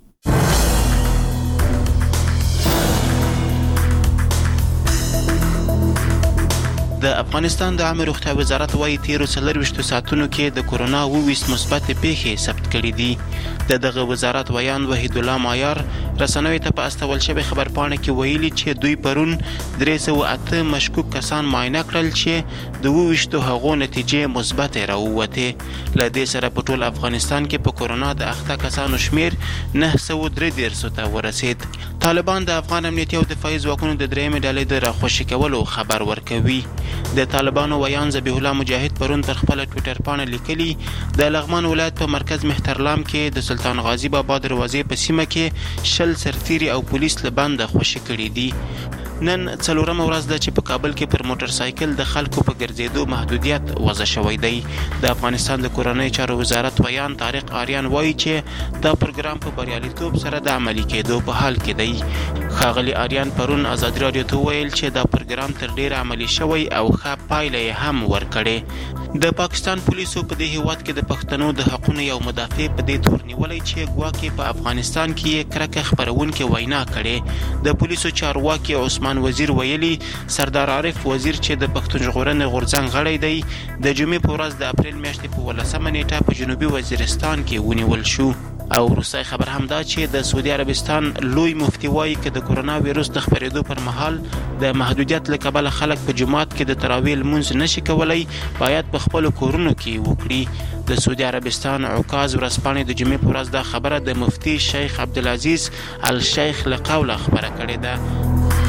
د افغانستان د عامه روغتیا وزارت وايي تیرو 24 ساعتونو کې د کورونا 22 مثبت پیښې ثبت کړي دي. دغه وزارت ویان وحید الله معیار رسنوي ته په استول شوی خبرپاڼه کې ویلي چې دوی پرون 308 مشکوک کسان معاینه کړل چې د 22 هغو نتیجې مثبت راووتې. له دې سره په ټول افغانستان کې په کورونا د اخته کسانو شمیر 933 ته ورسید. طالبان د افغان امنیتي او دفاعي ځواکونو د درېیمې ډلې د راخوشي کولو خبر ورکوي. د طالبانو ویان ذبیح الله مجاهد پرون پر خپل ټوئیټر باندې لیکلي د لغمان ولایت په مرکز مهترلام کې د سلطان غازی بابا دروازې په سیمه کې 10 سرتیري او پولیس له بنده خوشي کړي دي. نن څلورمه ورځ ده چې په کابل کې پر موټر سایکل د خلکو په ګرځېدو محدودیت وضع شوی دی. د افغانستان د کورنۍ چارو وزارت ویان طارق آریان وایي چې دا پروګرام په بریالیتوب سره د عملي کېدو په حال کې دی. ښاغلي آریان پرون ازادي راډیو ته ویل چې دا پروګرام تر ډیره عملي شوی او ښه پایله یې هم ورکړې. د پاکستان پولیسو په دې هیواد کې د پښتنو د حقوقو یو مدافع په دې تور نیولای چې ګواکې په افغانستان کې کرکه خپرونکې وینا کړې. د پولیسو چارواکي عثمان وزیر ویلي سردار عارف وزیر چې د پښتون ژغورنې غورځنګ غړی دی د جمعې په ورځ د اپریل میاشتې په 18 نیټه په جنوبي وزیرستان کې ونیول شو. او وروستی خبر هم دا چې د سعودي عربستان لوی مفتي وایي چې د کورونا ویروس د خپرېدو پر مهال د محدودیت له کبله خلک په جماعت کې د تراویح لمونځ نشي کولی باید په خپلو کورونو کې وکړي. د سعودي عربستان عکاظ ورځپاڼې د جمعې په ورځ دا خبره د مفتي شیخ عبدالعزیز الشیخ له قوله خبره کړې ده.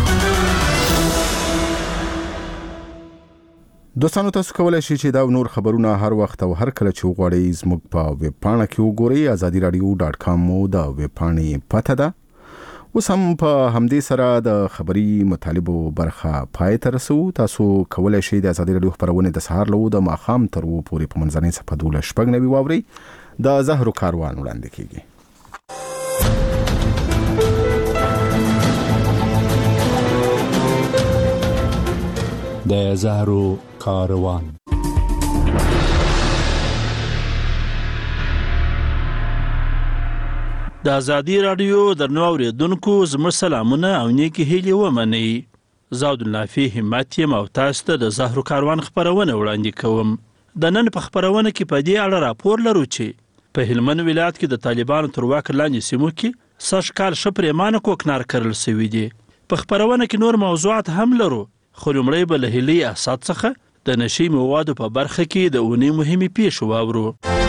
دوستانو تاسو کولای شئ چې دا نور خبرونه هر وخت او هر کله چې وغواړئ زموږ په ویب پاڼه کې وګورئ. azadiradio.com مو د ویب پاڼې پته ده. اوس هم په همدې سره د خبري مطالبو برخه پای ته رسو. تاسو کولای شئ د ازادي راډیو خبرونه د سهار له د ماښام تر و پورې په منځنۍ صفحه 12 واورئ. د زهرو کاروان وړاندې کیږي. د زهرو کاروان. د ازادي راډیو درنو اوریدونکو زموږ سلامونه او نیکی هیلې ومنئ. زه عبدالنافع همت یم او تاسو ته د زهرو کاروان خپرونه وړاندې کوم. د نن په خپرونه کې په دې اړه راپور لرو چې په هلمند ولایت کې د طالبانو تر واک لاندې سیمو کې سږ کال ښه پرېمانه کوکنار کرل سوي دي. په خپرونه کې نور موضوعات هم لرو خو لومړی به له هیلې اسد څخه د نشي موادو په برخه کې د اونۍ مهمې پیښې واورو.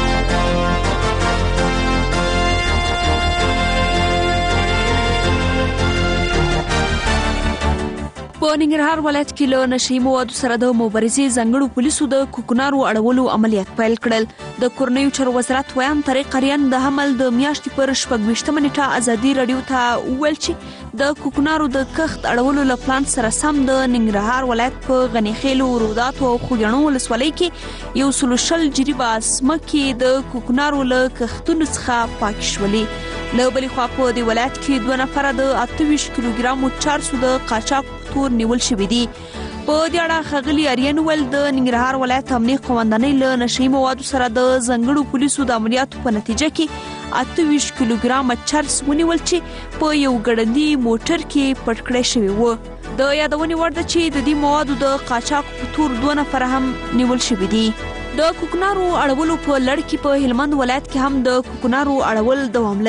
په ننګرهار ولایت کې له نشي موادو سره د مبارزې ځانګړو پولیسو د کوکنارو اړولو عملیات پیل کړل. د کورنیو چارو وزارت ویان طارق آریان د حمل د میاشتې پر 26 نیټه ازادي راډیو ته وویل چې د کوکنارو د کښت اړولو له پلان سره سم د ننګرهار ولایت په غني خیلو، روداتو او خوږیاڼو ولسوالۍ کې 120 جریبه ځمکې د کوکنارو له کښتونو څخه پاکې شولې. له بلې خوا په دې ولایت کې 2 نفره د 28 کیلوګرامو چارسو د قاچاق تور نیول شوي دي. په دې اړه ښاغلي آریان ویل د ننګرهار ولایت امنیه قومندانۍ له نشي موادو سره د ځانګړو پولیسو د عملیاتو په نتیجه کې 28 کیلوګرامه چرس ونیول چې په یو ګړندي موټر کې پټ کړی شوی و. د یادونې وړ ده چې د دې موادو د قاچاق په تور 2 نفره هم نیول شوي دي. د کوکنارو اړولو په لړ کې په هلمند ولایت کې هم د کوکنارو اړول دوام لري.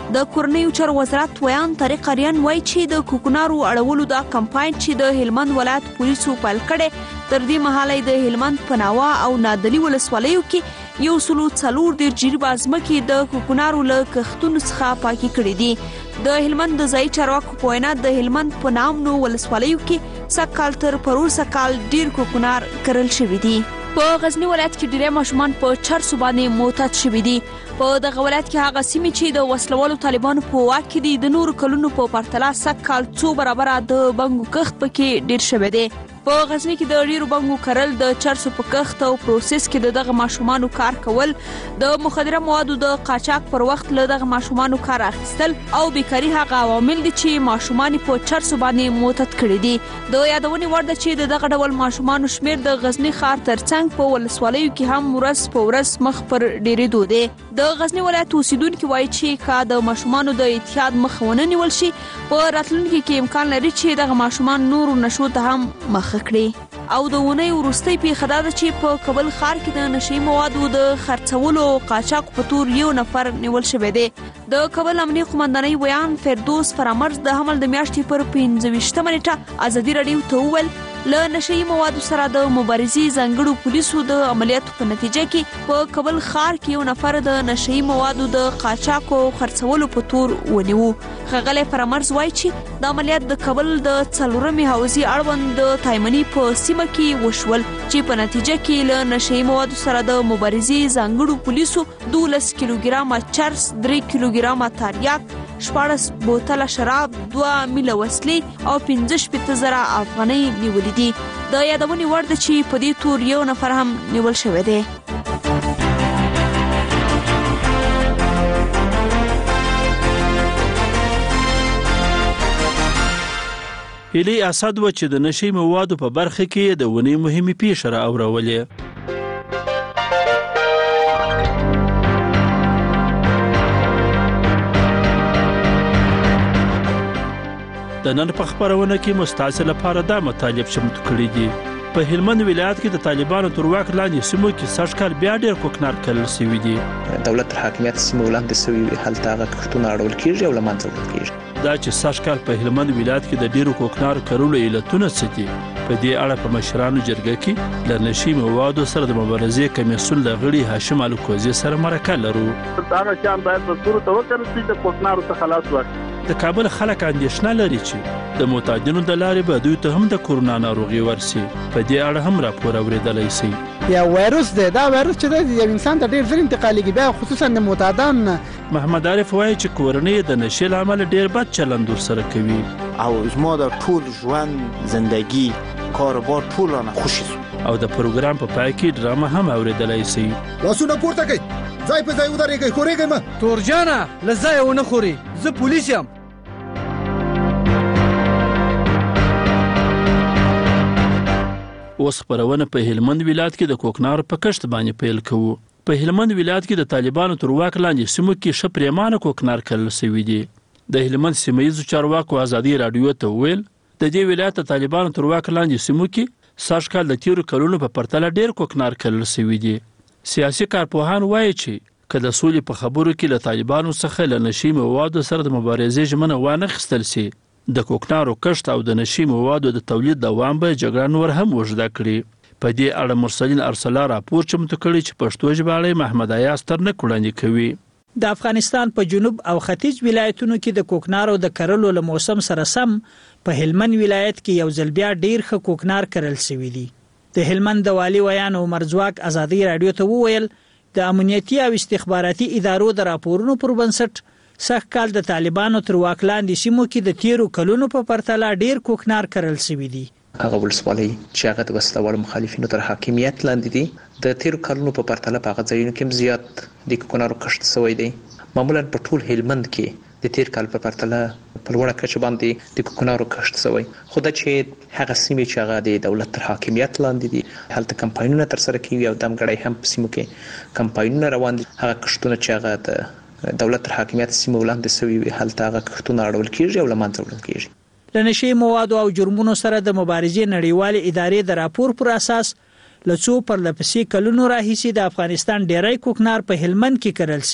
د کورنیو چارو وزارت ویان طریق اریان وایي چې د کوکنارو اړولو دا کمپاین چې د هلمند ولایت پولیسو پیل کړی تر دې مهاله د هلمند په ناوه او نادلي ولسوالیو کې 140 جریبه ځمکې د کوکنارو له کښتونو څخه پاکي کړې دي. د هلمند د ځایي چارواکو په وینا د هلمند په نامنو ولسوالیو کې سږکال تر پروسه کال ډیر کوکنار کرل شوي دي. په غزنی ولایت کې ډیری ماشومان په چرسو باندې معتاد شوي دي. په دغه ولایت کې هغه سیمې چې د وسلوالو طالبانو په واک کې دي د نورو کلونو په پرتله سږکال څو برابره د بنګو کښت پکې ډیر شوی دی. په غزنی کې د ډیرو بنګو کرل د چرسو په کښت او پروسس کې دغه ماشومانو کار کول د مخدره موادو د قاچاق پر وخت له دغه ماشومانو کار اخیستل او بیکاری هغه عوامل دي چې ماشومان په چرسو باندې معتاد کړي دي. د یادونې وړ ده چې دغه ډول ماشومانو شمیر د غزنی ښار ترڅنګ په ولسوالیو کې هم ورځ په ورځ مخ پر ډیریدو دی. د غزنی ولایت اوسیدونکو وایي چې کا د ماشومانو د اتحاد مخ ونه نیول شي په راتلونکي کې امکان لري چې دغه ماشومان نور نشو ته هم مخ کړي. او د ونې وروستۍ پیښه دا ده چې په کابل ښار کې د نشي موادو د خرڅولو قاچاق په تور یو نفر نیول شوی دی. د کابل امنیه قومندانۍ ویان فردوس فرامرز د حمل د میاشتې پر 25 نیټه ازادي راډیو ته وویل له نشي موادو سره د مبارزې ځانګړو پولیسو د عملیاتو په نتیجه کې په کابل ښار کې یو نفر د نشي موادو د قاچاق او خرڅولو په تور ونیو. ښاغلی فرامرز وایي چې د عملیات د کابل د 4مې حوزې اړوند د تایمني په سیمه کې وشول چې په نتیجه کې له نشي موادو سره د مبارزې ځانګړو پولیسو 12 کیلوګرامه چرس 3 کیلوګرامه تریاک 14 بوتله شراب 2 میله وسلې او 15,000 افغانۍ نیولې دي. د یادونې وړ ده چې په دې تور یو نفر هم نیول شوی دی. هیلې اسد و چې د نشي موادو په برخه کې د ونې مهمې پیښې راوړولې. د نن په خبرونه کې مستعصي لپاره دا مطالب چمتو کړي دي. په هلمند ولایت کې د طالبانو تر واک لاندې سیمو کې سږکال بیا ډېر کوکنار کرل شوي دي. دولت تر حاکمیت سیمو لاندې شوي هلته هغه کښتونه اړول کېږي او له منځه وړل کېږي. دا چې سږکال په هلمند ولایت کې د ډېرو کوکنار کرلو علتونه څه دي؟ په دې اړه په مشرانو جرګه کې له نشي موادو سره د مبارزې کمیسیون له غړي هاشم الکوزي سره مرکه لرو. دا شان باید مسؤل ته وکړي چې د کوکنارو څخه خلاص واکړي. د کابل خلک اندېښنه لري چې د معتادینو د لارې به دوی ته هم د کورونا ناروغي ورسي. په دې اړه هم راپور اورېدلی شي. یا وایروس دی، دا وایروس چې دی یو انسان ته ډېر ژر انتقالېږي، بیا خصوصا د معتادانو نه. محمد عارف وایي چې کورنۍ د نشې له امله ډېر بد چلند ورسره کوي. او زما د ټول ژوند زندگی کاروبار ټول نه خوشي شو. او د پروګرام په پای کې ډرامه هم اورېدلی شي. لاسونه پورته کړئ، ځای په ځای ودرېږئ، خورېږئ مه. تورجانه له ځایه ونه خوري، زه پولیس یم. اوس خبرونه په هلمند ولایت کې د کوکنارو په کښت باندې پیل کوو. په هلمند ولایت کې د طالبانو تر واک لاندې سیمو کې ښه پرېمانه کوکنار کرل شوي دي. د هلمند سیمه ییزو چارواکو ازادي راډیو ته وویل د دې ولایت د طالبانو تر واک لاندې سیمو کې سږکال د تیرو کلونو په پرتله ډېر کوکنار کرل شوي دي. سیاسي کارپوهان وایي چې که د سولې په خبرو کې له طالبانو څخه له نشي موادو سره د مبارزې ژمنه وانخیستل شي، د کوکنارو کښت او د نشي موادو د تولید دوام به جګړه نور هم اوږده کړي. په دې اړه مرسلین ارسلا راپور چمتو کړی چې پښتو ژباړی محمد ایاز ترنک وړاندې کوي. د افغانستان په جنوب او ختیځ ولایتونو کې د کوکنارو د کرلو له موسم سره سم په هلمند ولایت کې یو ځل بیا ډیر ښه کوکنار کرل شوي دي. د هلمند د والي ویان عمر ځواک ازادي راډیو ته وویل د امنیتي او استخباراتي ادارو د راپورونو پر بنسټ سږکال د طالبانو تر واک لاندې سیمو کې د تیرو کلونو په پرتله ډیر کوکنار کرل شوي دي. هغه ولسوالۍ چې هغه د وسلوالو مخالفینو تر حاکمیت لاندې دي د تیرو کلونو په پرتله په هغه ځایونو کې زیات د کوکنارو کښت شوی دی. معمولا په ټول هلمند کې د تیر کال په پرتله په لوړه کچه باندې د کوکنارو کښت شوی. خو دا چې هغه سیمې چې هغه د دولت تر حاکمیت لاندې دي هلته کمپاینونه ترسره کیږي او دمګړی هم په سیمو کې کمپاینونه روان دي. هغه کښتونه چې هغه د دولت تر حاکمیت سیمو لاندې شوي وي هلته هغه کښتونه اړول کیږي او له منځه وړل کیږي. له نشي موادو او جرمونو سره د مبارزې نړیوالې ادارې د راپور پر اساس له څو پرلپسې کلونو راهیسې د افغانستان ډیری کوکنار په هلمند کې کرل شوي.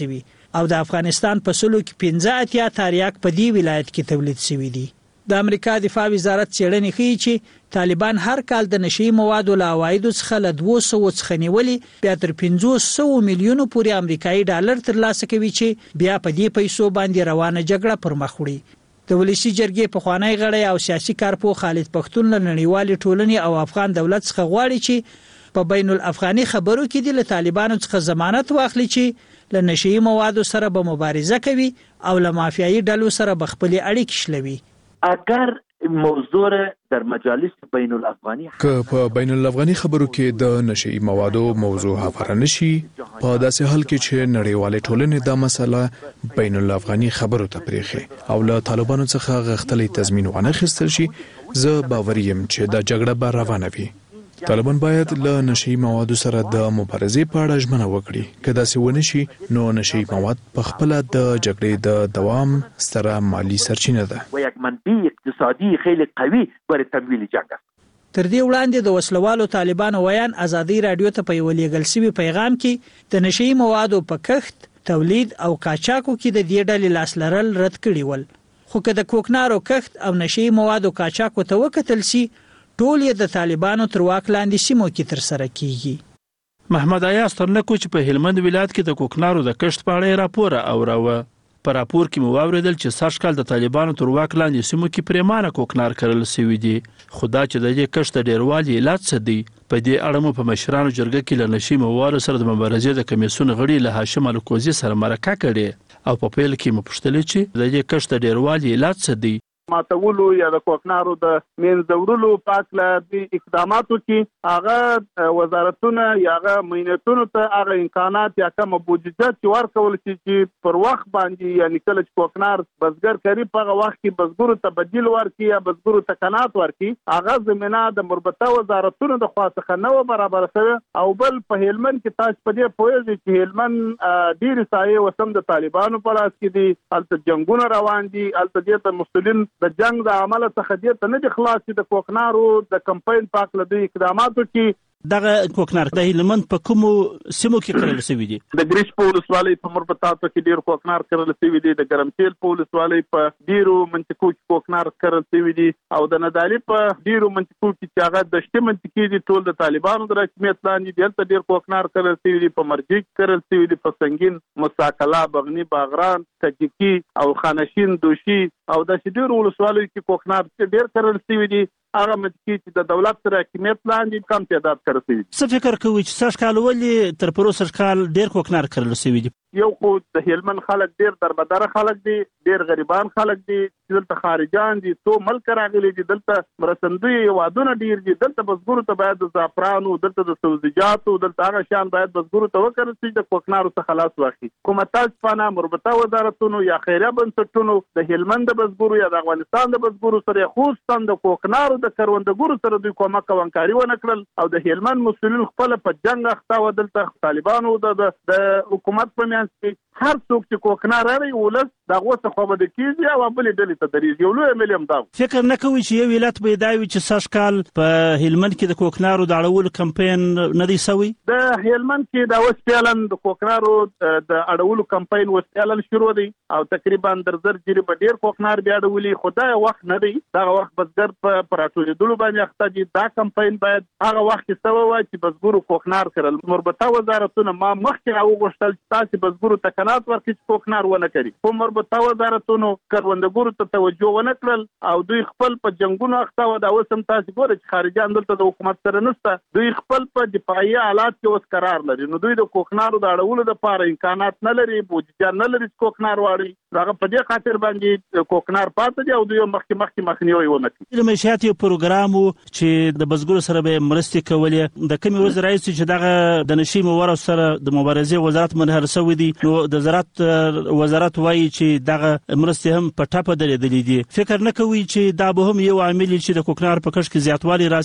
او د افغانستان په سلو کې 15 تریاک په دې ولایت کې تولید شوی دی. د امریکا دفاع وزارت څېړنې ښیي چې طالبان هر کال د نشي موادو له عوایدو څخه له 200 څخه نیولې بیا تر 500 میلیونو پورې امریکایي ډالر ترلاسه کوي چې بیا په دې پیسو باندې روانه جګړه پر مخ وړي. د ولسی جرګې پخوانی غړی او سیاسي کارپو خالد پښتون له نړیوالې ټولنې او افغان دولت څخه غواړي چې په بین الافغاني خبرو کې د طالبانو څخه ضمانت واخلي چې له نشي موادو سره به مبارزه کوي او له مافیایي ډلو سره به خپل اړیکې شلوي. اگر موضوع در مجالس بین الافغانی که په بین الافغاني خبرو کې د نشئی موادو موضوع هفاره نشي په داسې حال کې چې نړیوالې ټولنې دا مسله بین الافغاني خبرو ته پرېښي او له طالبانو څخه غښتلی تضمین وانخیستل شي زه باوري یم چې دا جګړه به روانه وي. طالبان باید له نشئی موادو سره د مبارزې په اړه ژمنه وکړي. که داسې ونه شي نو نشئی مواد په خپله د جګړې د دوام ستره مالی سرچینه ده و یک منبع اقتصادی خیلی قوی برای تمویل جنگ است. تر دې وړاندې د وسلوالو طالبانو ویان ازادي رادیو ته په یو لیږل شوي پیغام کې د نشئی موادو په کښت، تولید او قاچاقو کې د دې ډلې لاس لرل رد کړي ول. خو که د کوکنارو کښت او نشئی موادو قاچاقو ته وکتل شي ټول یې د طالبانو تر واک لاندې سیمو کې تر سره کیږي. محمد ایاز ترنکو چې په هلمند ولایت کې د کوکنارو د کښت په اړه راپور اوروه. په راپور کې مو واوریدل چې سږ کال د طالبانو تر واک لاندې سیمو کې پریمانه کوکنار کرل شوي دي. خو دا چې د دې کښت د ډیروالي علت څه دی؟ په دې اړه مو په مشرانو جرګه کې له نشي موادو سره د مبارزې د کمیسیون غړي له هاشم الکوزي سره مرکه کړې او په پیل کې مو پوښتل چې د دې کښت د ډیروالي علت څه دی؟ ماتولو یا د کوکنارو د منځورلو پاکله د اقداماتو کې هغه وزارتونه یا هغه مینتونو ته هغه امکانات یا کوم بودجه چې ورکول چې پر وخت باندې یعنی کله چې کوکنار بزګر کوي په هغه وخت کې بزګرو ته بدیل ورکړي یا بزګرو ته قناعت ورکړي هغه زمينه د مربوطه وزارتونو د خوا څخه نو برابر شوی. او بل په هلمند کې تاسو په دې پوهیږئ چې هلمند ډیر سایه وسم د طالبانو په لاس کې دي، هلته جنگونه روان دي، هلته د مسلمانین د جنگ د عمله څخه دې ته نه دي خلاص د کوکنارو د کمپاین پاکله د اقداماتو کې دغه کوکنار د هلمند په کومو سیمو کې کرل شوی دي؟ د ګریش په ولسوالۍ په مربوطاتو کې ډیر کوکنار کرل شوی دي، د ګرمتیل په ولسوالۍ په ډیرو منطقو کې کوکنار کرل شوی دي او د ندالي په ډیرو منطقو کې چې هغه د شته منطقې دي ټول د طالبانو د رسمیت لاندې دلته ډیر کوکنار کرل شوی دي. په مرجیک کرل شوی دي، په سنگین، مساکلا، بغنی، باغران، کجکی او خانشین، دوشي او د ډیرو ولسوالۍ کې کوکنار ډیر کرل شوی دي. هغه منطقې چې د دولت تر حکومت لاندې کم تعداد کرل شوی دي. څه فکر کوئ چې سږ کال ولې تر پروسه سږ کال ډیر کوکنار کرل شوی دي؟ یو خو د هلمند خلک ډیر دربدره خلک دي، ډیر غریبان خلک دي، دلته خارجان دي، تو ملک راغلي دي، دلته مرستندوی وادونه ډیر دي، دلته بزګرو ته باید د زعفرانو، دلته د سبزیجاتو، دلته هغه شان باید بزګرو ته وکړل شي د کوکنارو څخه خلاص واخلي. حکومت څخه مربوطه وزارتونو یا خیریه بنسټونو د هلمند بزګرو یا د افغانستان د بزګرو سره خصوصا د کوکنارو د کروندګرو سره دوی کومک او همکاري ونه کړل او د هلمند مسؤلین خپل په جنگ اخته و. دلته طالبانو د حکومت په میانس کې هر څوک چې کوکنار لري ولس دغه څه خو به کیږي او بل ډلې ته درېږي. یو لوی ملیم دا فکر نه کوي چې یو ولایت به دا وي چې سږ کال په هلمند کې د کوکنارو د اړولو کمپاین نه دی سوی؟ د هلمند کې دا اوس فعلا د کوکنارو د اړولو کمپاین اوس فعلا شروع دی او تقریبا در زر جری په ډیر کوکنار بیا اړولي. خدای وخت نه دی، دا وخت بزګر په پراټولیدلو باندې اخته دي. دا کمپاین باید هغه وخت کې سوی وای چې بزګرو کوکنار کړل. مربوطه وزارتونه ما مخکې راوغوښتل چې تاسو بزګرو ته قناعت ورکړي چې کوکنار ونه کړي، خو مربوطه وزارتونو کروندګرو ته توجه ونه کړل او دوی خپل په جنگونو اخته و. دا اوس هم تاسو ګورئ چې خارجان دلته د حکومت سره نشته، دوی خپل په دفاعي حالات کې اوس قرار لري. نو دوی د کوکنارو د اړولو لپاره امکانات نه لري، بودجه نه لري چې کوکنار واړي. هغه په دې خاطر باندې کوکنار پاتې دي او دوی مخکې مخنیوي ونه کوي. د معیشت یو پروګرام چې د بزګرو سره به مرستې کولې، د کومې ورځې راځي چې دغه د نشي موادو سره د مبارزې وزارت منحل شوی دی، نو د زراعت وزارت وایي چې دغه مرستې هم په ټاپه درېدلې دي. فکر نه کوي چې دا به هم یو عامل چې د کوکنار په کښت کې زیاتوالی راسي؟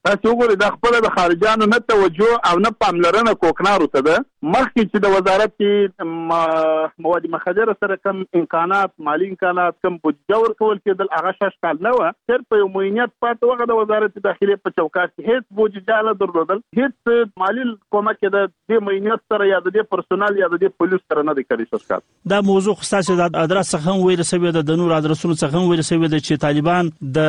تاسو وګورئ دا خپل د خارجانو نه توجه او نه پاملرنه کوکنارو ته ده. مخکې چې د وزارت کې مواد مخدره سره کم امکانات مالی امکانات کم بودجه ورکول کېدل هغه شاشکال نه و. صرف یو معینیت پاتې وغه د وزارت داخلي په چوکاټ کې هیڅ بودجه نه درلودل، هیڅ مالی کومک د دې معینیت سره یا د دې پرسونل یا د دې پولیس سره نه دی کړی شاشکال. دا موضوع خاصه د ادرس څخه ویل سوی د نور ادرسونو څخه ویل سوی د چې طالبان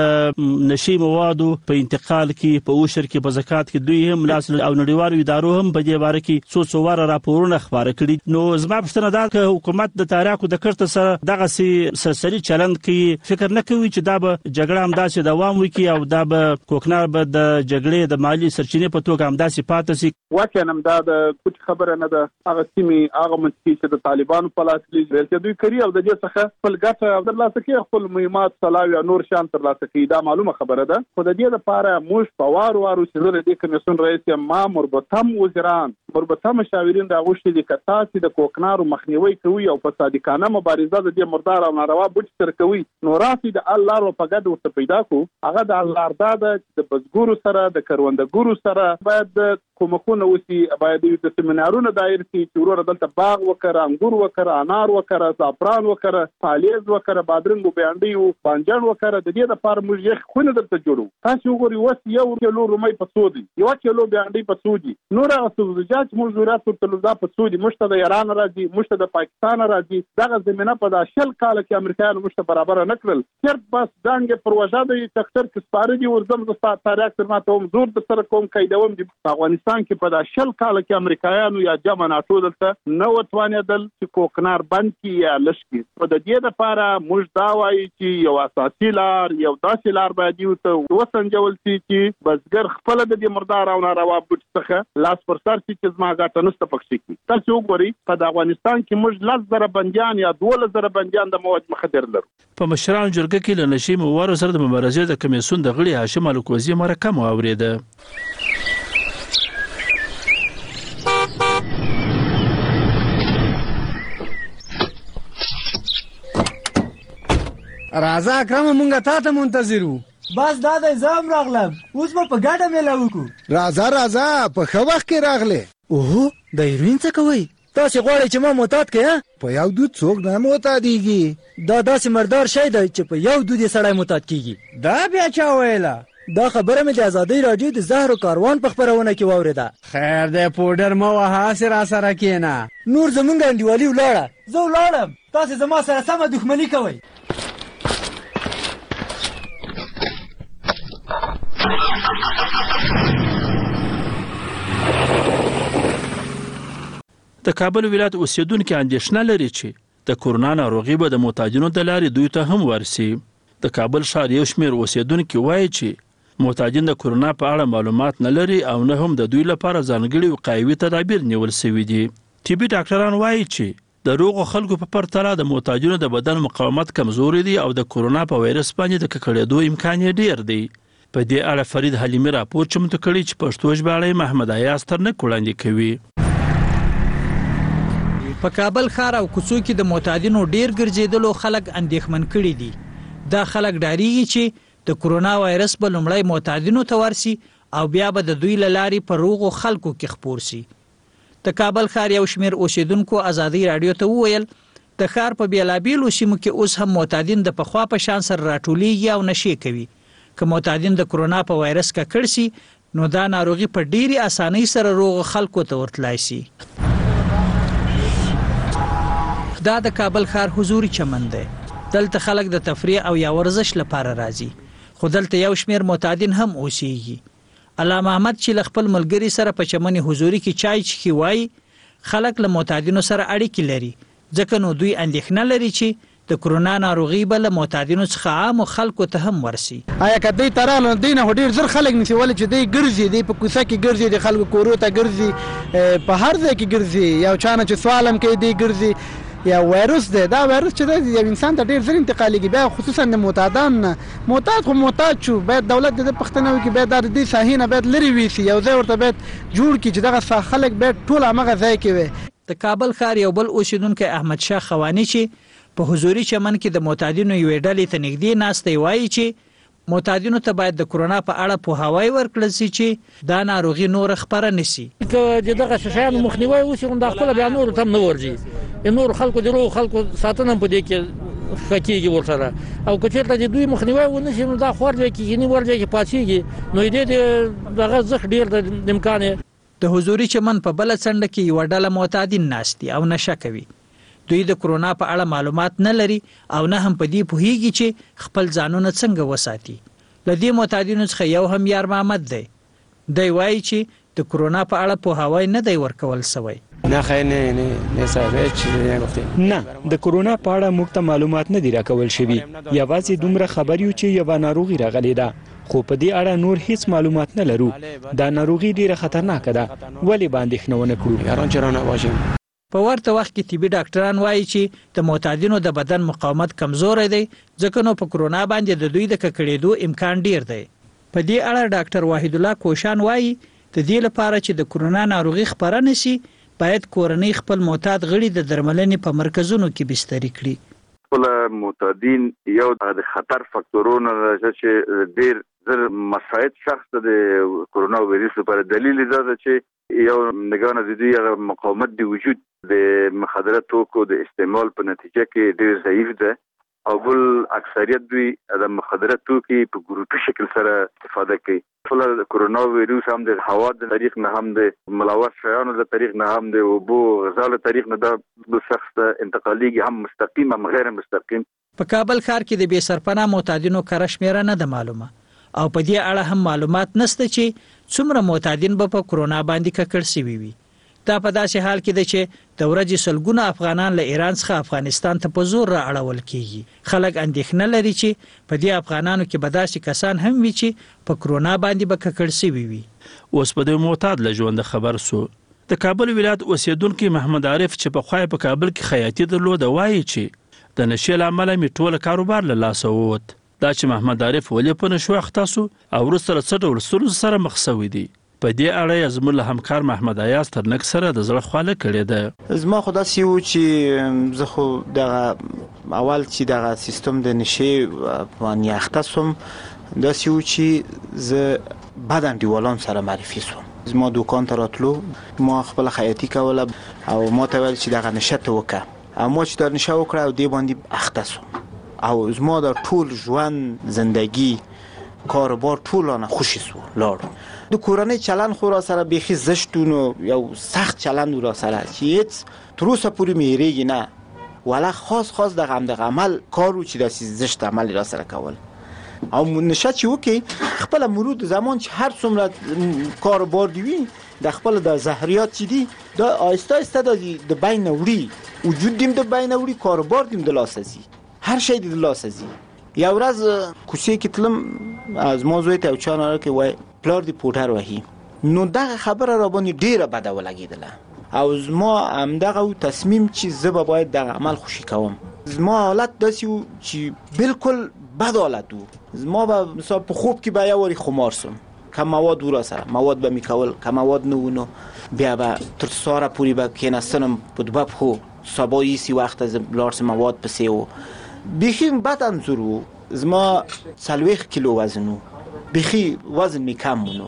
د نشي موادو په انتقال کې په اوشر کې په زکات کې دوی هم لاس او نړیوالو ادارو هم په دې باره کې څو راپورونه خبره کړي. نو زما پوښتنه ده چې حکومت د تاریخو د کړت سره دغه سرسري چلند کې فکر نه کوي چې دا به جګړه هم داسې دوام وکړي او دا به کوکنار به د جګړې د مالی سرچینې په توګه هم داسې پاتې شي. واقعا هم دا د کوم خبره نه ده. هغه سیمې هغه منطقې چې د طالبانو په لاس کې ورته دوی کوي او د دې څخه خپل ګټه او د لاس کې خپل مهمات صلاوي او نور شان تر لاسه کوي. دا معلومه خبره ده. خو د دې لپاره موږ په وارو چې د کمیسیون رئیس ما مربوطه وزیران مربوطه مشاورین راغوښتي دي چې تاسو د کوکنارو مخنیوي کوي او په صادقانه مبارزه د دې مردار او ناروا بوج سره کوي. نو راسي د الله په ګډ ورته پیدا کو هغه د الله د بزګورو سره د کروندګورو سره باید کومکونه وسی، باید د سیمینارونو دایر کې چې ورور دلته باغ وکړه، انګور وکړه، انار وکړه، زعفران وکړه، پالیز وکړه، بادرنګ او بانډي او بانجان وکړه. د دې لپاره موږ یې خونه دلته جوړو. تاسو وګورئ وس یو کیلو رومي په سودي، یو کیلو بانډي په سودي، نور سبزیجات موږ ضرورت ورته لږه په سودي، مشته د ایران راځي، مشته د پاکستان راځي. دغه زمينه په داشل کال کې امریکایانو مشته برابر نه کړل. صرف بس دانګ پروژه د تکثر کې سپاره دي ورزم د تاریخ تر ماته هم زور د سره کوم قیدوم دي. افغانستان کې په داشل کال کې امریکایانو یا جمع ناتو دلته نو توانېدل چې کوکنار بند کی یا لشکي. په د دې لپاره موږ دا وایي چې یو اساسي لار یو داسې لار باید یو ته وسنجول شي چې بزګر خپل د دې مردار او ناروا بوج څخه لاس پر سر شي چې زما ګټه نشته پکې کی. تاسو وګورئ په افغانستان کې موږ 10,000 بنديان یا 12,000 بنديان د مواد مخدر لرو. په مشرانو جرګه کې له نشي موارو سره د مبارزې د کمیسیون د غړي هاشم الکوزي مرکه مو اوریده. راځه اکرم مونږه تا ته منتظرو. بس دا د زم راغلم اوس په ګډه مېلا وکړو. راځه په خو وخت کې راغله. اوه د هیروین څه کوي؟ تاسو غواړئ چې ما معتاد کړئ؟ په یو دود څوک نه معتادیږي. دا داسې مردار شی دی چې په یو دود یې سړی معتاد کیږي. دا بیا چا ویله؟ دا خبره مې د ازادۍ راډیو د زهرو کاروان په خبرونه کې واورېده. خیر دی پودر مو وهاسې را سره کېنه. نور زمونږ انډیوالي ولاړه. زه ولاړم. تاسو زما سره سمه دښمني کوئ. د کابل ولایت اوسیدونکو اندېښنه لري چې د کورونا ناروغي به د معتادینو د لارې دوی ته هم ورسي. د کابل ښار یو شمېر اوسیدونکو وایي چې معتادین د کورونا په اړه معلومات نه لري او نه هم د دوی لپاره ځانګړي وقایوي تدابیر نیول شوي دي. طبي ډاکټران وایي چې د روغو خلکو په پرتله د معتادینو د بدن مقاومت کمزوري دی او د کورونا په وایرس باندې د ککړېدو امکان یې ډیر دی. په دې اړه فرید حلیمي راپور چمتو کړی چې پښتو ژباړی محمد ایاز ترنک وړاندې کوي. په کابل ښار او کوڅو کې د معتادینو ډیر ګرځېدلو خلک اندېښمن کړي دي. دا خلک ډاریږي چې د کورونا وایرس به لومړی معتادینو ته ورسي او بیا به د دوی له لارې په روغو خلکو کې خپور سي. د کابل ښار یو شمېر اوسیدونکو ازادۍ راډیو ته وویل د ښار په بیلابیلو سیمو کې اوس هم معتادین د پخوا په شان سره راټولیږي او نشې کوي. که معتادین د کورونا په وایرس ککړ سي نو دا ناروغي په ډیرې اسانۍ سره روغو خلکو ته ورتلای سي. دا د کابل ښار حضوري چمن دی. دلته خلک د تفریح او یا ورزش لپاره راځي. خو دلته یو شمېر معتادین هم اوسېږي. علامه احمد چې له خپل ملګري سره په چمن حضوري کې چای چښي وایي خلک له معتادینو سره اړیکې لري ځکه نو دوی اندېښنه لري چې د کورونا ناروغي به له معتادینو څخه عامو خلکو ته هم ورسي. آیا که دوی ته راغله دوی نه ډېر زر خلک نیسي ولې چې دوی ګرځي دوی په کوڅه کې ګرځي د خلکو کورو ته ګرځي په هر ځای کې ګرځي. یو چا نه چې سوال هم کوي دوی ګرځي. یا وایرس دی دا وایرس چې دی یو انسان ته ډېر زر انتقالېږي بیا خصوصا د معتادان نه. معتاد خو معتاد شو باید دولت د پښتنه وکړي باید د دې ساحې نه باید لرې ویسي یو ځای ورته باید جوړ کړي چې دغه خلک باید ټول همغه ځای کې وي. د کابل ښار یو بل اوسیدونکی احمد شاه خواني چې په حضوري چمن کې د معتادینو یوې ډلې ته نږدې ناستی وایي چې معتادینو ته باید د کرونا په اړه پوهاوی ورکړل شي چې دا ناروغي نور خپره نشي. که دغه شیانو مخنیوي وشي نو د خپل بیا نور تم نه ورځي، نور خلکو د روغ خلکو ساتنه په دې کې خکېږي ورسره، او که چېرته د دوی مخنیوي ونه شي نو دا خورځي کې نه ورځي کې پاتېږي، نو دې دغه زخ ډیر د امکان د حضوري چمن په بل څنډه کې یو ډله معتادین ناشتي او نشه کوي. دوی د کرونا په اړه معلومات نه لري او نه هم په دې پوهیږي چې خپل ځانونه څنګه وساتي. لدې معتادینو څخه یو هم یار محمد دی. دی وایي چې د کرونا په اړه پوهاوی نه دی ورکول شوی. نه صاحب چې نه د کرونا په اړه موږ ته معلومات نه دی راکول شوی، یوازې دومره خبر یو چې یو ناروغي راغلی ده، خو په دې اړه نور هیڅ معلومات نه لرو. دا ناروغي ډیره خطرناکه ده، ولې باندې اندېښنه کړو؟ یاران چرانه واجب. په ورته وخت کې طبي ډاکټران وایي چې د معتادینو د بدن مقاومت کمزوری دی، ځکه نو په کرونا باندې د دوی د ککړېدو امکان ډیر دی. په دې اړه ډاکټر واحد الله کوشان وایي د دې لپاره چې د کرونا ناروغي خپره نشي باید کورنۍ خپل معتاد غړي د درملنې په مرکزونو کې بستري کړي. خپل معتادین یو د خطر فاکتورونو چې ډیر زر مساعد شخص د کرونا وایرس لپاره دلیل دا ده چې یو نگانه د دې مقاومت د وجود د مخدره توکو د استعمال په نتیجه کې ډیر ضعیف ده، او بل اکثریت دوی د مخدره توکي په ګروپي شکل سره استفاده کوي. خپل کرونا وایرس هم د هوا د طریق نه هم د ملوث شیانو د طریق نه هم د اوبو غذا له طریق نه د شخص ته انتقالیږي، هم مستقیم هم غیر مستقیم. په کابل ښار کې د بې سرپناه معتادینو کره شمیره نه ده معلومه، او په دې اړه هم معلومات نشته چې څومره معتادین به په کرونا باندې ککړ شوي وي. دا په داسې حال کې ده چې د ورځې سلګونه افغانان له ایران څخه افغانستان ته په زور را اړول کیږي. خلک اندېښنه لري چې په دې افغانانو کې به داسې کسان هم وي چې په کرونا باندې به ککړ شوي وي. اوس په دې معتاد له ژونده خبر سو. د کابل ولایت اوسیدونکي محمد عارف چې په خوای په کابل کې خیاطي درلوده وایي چې د نشې له امله مې ټول کاروبار له لاسه ووت. دا چې محمد عارف ولې په نشو اخته سو او وروسته له څه ډول ستونزو سره مخ شوی دی. په دې اړه یې زموږ له همکار محمد ایاز ترنک سره د زړه خواله کړې ده. زما خو داسې و چې زه خو دغه اول چې دغه سیستم د نشې باندې اخته سوم، داسې و چې زه بعد انډیوالان سره معرفي سوم. زما دوکان ته راتلو، ما خپل خیاطي کوله او ما ته ویل چې دغه نشه ته وکړه، او ما چې دا نشه وکړه او دې باندې اخته سوم، او زما د ټول ژوند زندگی کاروبار ټولانه خوشی سو لاړ. د کورنۍ چلن خو را سره بیخي زشتونو یو سخت چلن را سره چې هیڅ تر اوسه پورې مې هېرېږي نه، ولا خاص د عمل کارو چې داسې زشت عمل را سره کول. او نشه چې وکړي خپل مرود زمان چې هر څومره کاروبار دی وي د خپل د زهریات چې دي دا آهسته آهسته د بین وړي، وجود دیم د بین وړي، کاروبار دیم د لاسه ځي، هر شی د لاسه ځي. یو ورځ کوڅې کې تلم، از ما زوی ته یو چا ناره کې وای پلار دی پوټر وهي، نو دغه خبره را باندې ډیره بده ولګېدله، او زما همدغه تصمیم چې زه به باید دغه عمل خوشي کوم. زما حالت داسې و چې بالکل بد حالت و. زما به مثلا په خوب کې به یو وارې خمار سم، که مواد و را سره مواد به می کول، که مواد نه و نو بیا به تر ساره پورې به کېنستنم په دوه پښو، سبا ایسی وخت از لاړ سم مواد پسې و. بیخی بد انځور و. زما 40 کیلو وزن و، بیخی وزن می کم و.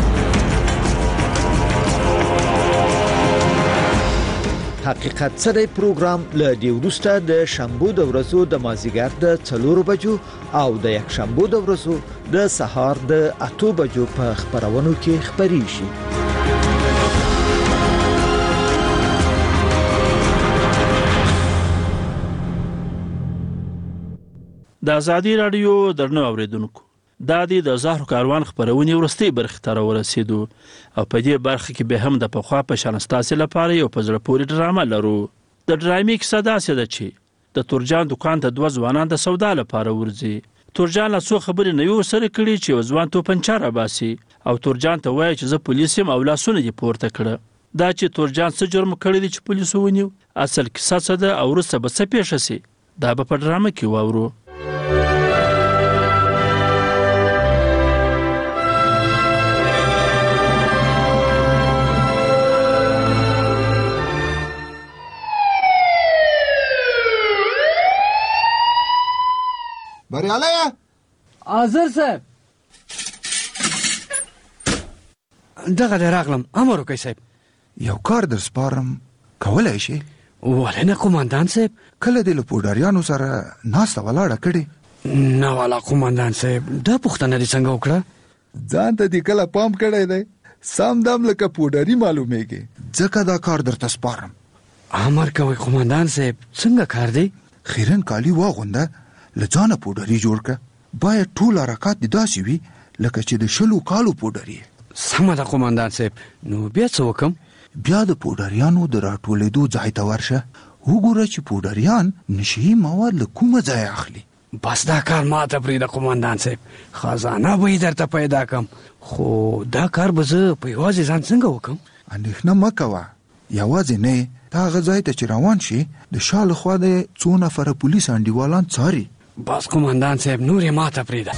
حقیقت سره پروګرام له دی وروسته د شنبه د ورځو د مازیګر د 4 بجو او د یک شنبه د ورځو د سهار د 8 بجو په خبرونو کې خبري شي. د ازادي رادیو درنو اوریدونکو، دا د زهرو کاروان خبرونه ورستي برخه تر ورسېدو او په دې برخه کې به هم د پخوا په شان ستاسو لپاره یو په زړه پورې ډرامه لرو. د ډرامې کیسه داسې ده چې د تورجان دکان ته 2 ځوانان د سودا لپاره ورځي. تورجان له څو خبرې نه یو سره کړي چې ځوان تو پنچار باسي او تورجان ته وایي چې زه پولیس يم او لاسونه دې پورته کړه. دا چې تورجان څه جرم کړی دی چې پولیس ونیو، اصل کیسه څه ده او ورسته به څه پیښه شي، دا به په ډرامه کې واورو. بریاله حاضر صاحب. دغه د راغلم امر وکړئ صاحب. یو کار در سپارم کولای شي؟ ولې نه قومندان صاحب؟ کله دې له پوډریانو سره ناسته ولاړه کړې؟ نه والا قومندان صاحب، دا پوښتنه دې څنګه وکړه؟ ځان ته دې کله پام کړی دی؟ سم دم لکه پوډري معلومیږي، ځکه دا کار درته سپارم. امر کوئ قومندان صاحب، څنګه کار دی؟ خیرن کالي واغونده، له ځانه پوډري جوړ کړه. باید ټول حرکات دې داسې وي لکه چې د 20 کالو پوډري. سمه ده قومندان صاحب، نو بیا څه وکم؟ بیا د پوډریانو د راټولېدو ځای ته ورشه، وګوره چې پوډریان نشي مواد له کومه ځای اخلي. بس دا کار ماته پرېږده قومندان صاحب، خزانه به یې درته پیدا کړم، خو دا کار به زه په یوازې ځان څنګه وکم؟ اندېښنه مه کوه، یوازې نه ته هغه ځای ته چې روان شي د شا له خوا د 2 نفره پولیس انډیوالان څاري. بس قومندان صاحب، نور یې ماته پرېږده.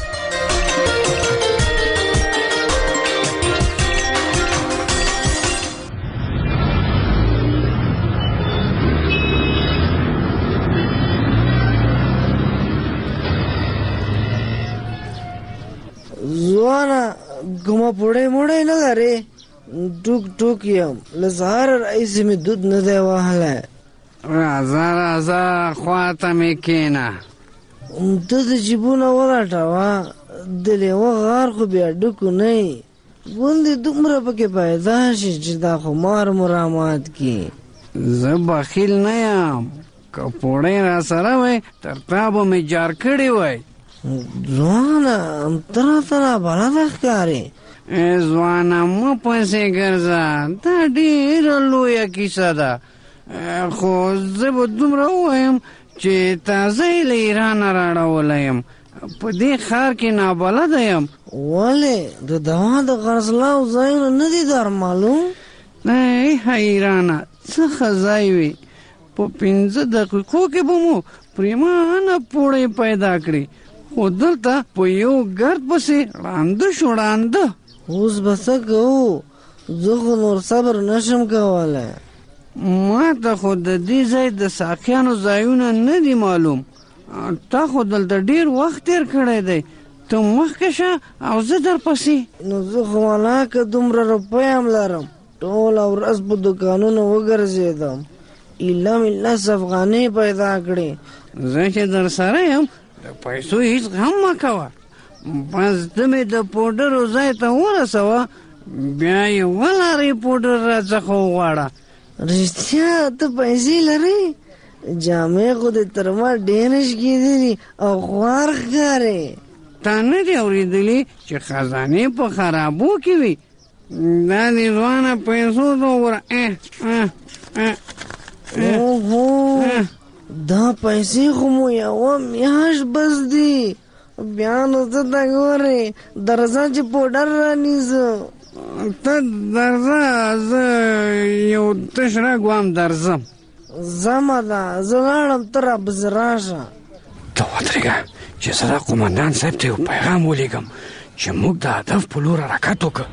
ځوانه کومه پوړی موړی نه لرې؟ ټوک ټوک یم، له سهاره راهیسې مې دود نه دی وهلی. راځه راځه خواته مې کښېنه. ته د جیبونه ولټوه، د لیوه غار خو بیا ډکو نه یي، ګوندې دومره پکې پیدا شي چې دا خمار مو رامات کړي. زه بخیل نه یم، که پوړی را سره وی تر تا به مې جار کړی وی. ځوانه ته راته نابلده ښکارې. ځوانه مه پسې ګرځه، دا ډېره لویه کیسه ده، خو زه به دومره ووایم چې تازه یې له ایرانه راړولی یم، په دې ښار کې نابلده یم. ولې د دوا د خرڅلاو ځایونه نه دي در معلوم؟ ای حیرانه، څه ښه ځای وي، په 5 دقیقو کې به مو پرېمانه پوړی پیدا کړي، خو دلته په یو ګرد پسې ړانده شو ړانده. اوس به څه کوو؟ زه خو نور صبر نشم کولی. ما ته خو د دې ځای د ساقیانو ځایونه نه دي معلوم، تا خو دلته ډېر وخت تېر کړی دی، ته مخکې شه او زه درپسې. نو زه خو ملاکه دومره روپۍ هم لرم، ټوله ورځ په دوکانونو وګرځېدم، ایله مې 10 افغانۍ پیدا کړې. زه چې در سره یم د پیسو هیڅ غم مه کوه، بس ته مې د پوډرو ځای ته ورسوه، بیا یې ولارې پوډر راڅخه وغواړه. رښتیا ته پیسې لرې؟ جامې خو دې تر ما ډېرې شکېدلي او خوار ښکارې. تا نه دي اورېدلي چې خزانې په خرابو کې وي؟ دا دې ځوانه پیسو ته وګوره. اوهو، دا پیسې خو مو یوه میاشت بس دي، بیا نو ته ته ګورې درځه چې پوډر رانیسه. ته درځه، زه یو تش رګ درځم. زمه ده، زه لاړم، ته راپسې راشه. ته ودرېږه چې زه دا قومندان صاحب ته یو پیغام ولیږم چې موږ د هدف په لور حرکت وکړو.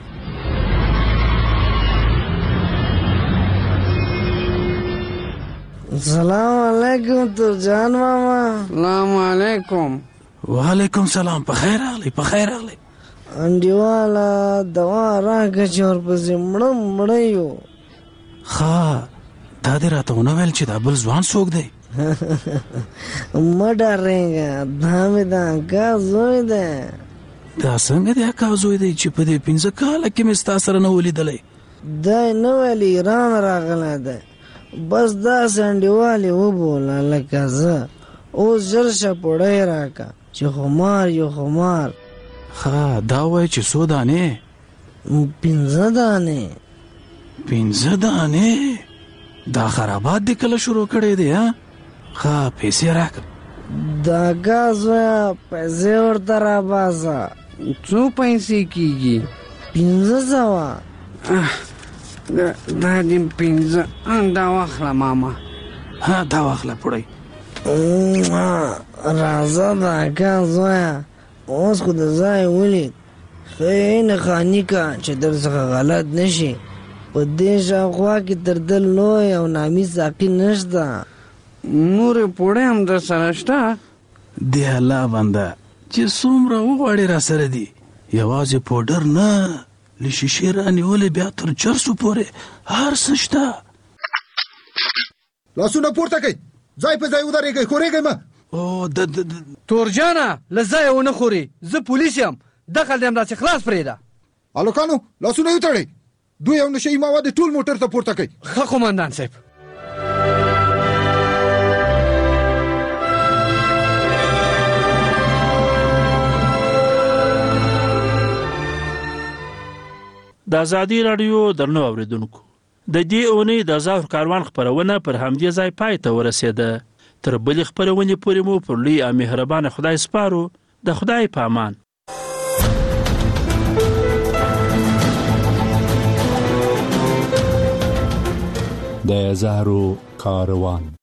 سلام علیکم ترجان ماما. سلام علیکم. وعلیکم سلام، په خیر راغلی، په خیر راغلی. انډیواله دوا راکړه چې ورپسې مړه یو. ښه، دا دې راته ونه ویل چې دا بل ځوان څوک دی؟ مه ډارېږه، دا مې د اکا زوی دی. دا څنګه د اکا زوی دی چې په دې 15 کاله کې مې ستا سره نه ولیدلی؟ دی نه ویل ایران راغلی دی، بس داسې انډیوال یې وبوله لکه زه. اوس ژر شه پوړی راکړه چې خمار یو خمار. ښه، دا وایي چې څو دانې؟ 15 دانې. 15 دانې؟ دا خرابات دې کله شروع کړی دی؟ ښه، پیسې راکړه. د اکا زویه پیسې ورته راباسه. څو پیسې کېږي؟ 1500. دا دې 15. دا واخله ماما. ها، دا واخله پوړی. راځه د اکا زویه، اوس خو د ځای ولید، ښه یې نښاني که چې در څخه غلط نه شي. په دې شاوخوا کې تر ده لوی او نامي ساقي نشته. نورې پوړۍ هم در سره شته؟ دی الله بنده، چې څومره وغواړي را سره دي یوازې پوډر نه له شیشې رانیولې بیا تر چرسو پورې هر څه شته. لاسونه پورته کړئ ځای په ځای ودرېږئ خورېږئ مه. تورجانه له ځایه ونه خوري زه پولیس یم دخل دې همداسې خلاص پرېږده. هلکانو لاسونه یې وتړئ دوی او نشه یي مواد ټول موټر ته پورته کړئ. ښه قومندان صاحب. د ازادي راډیو درنو اوریدونکو د دې اونۍ د زهر کاروان خبرونه پر همدې ځای پای ته ورسېده. تر بلې خبرونې پورې مو پر لوی او مهربان خدای سپارو. د خدای په امان. د زهرو کاروان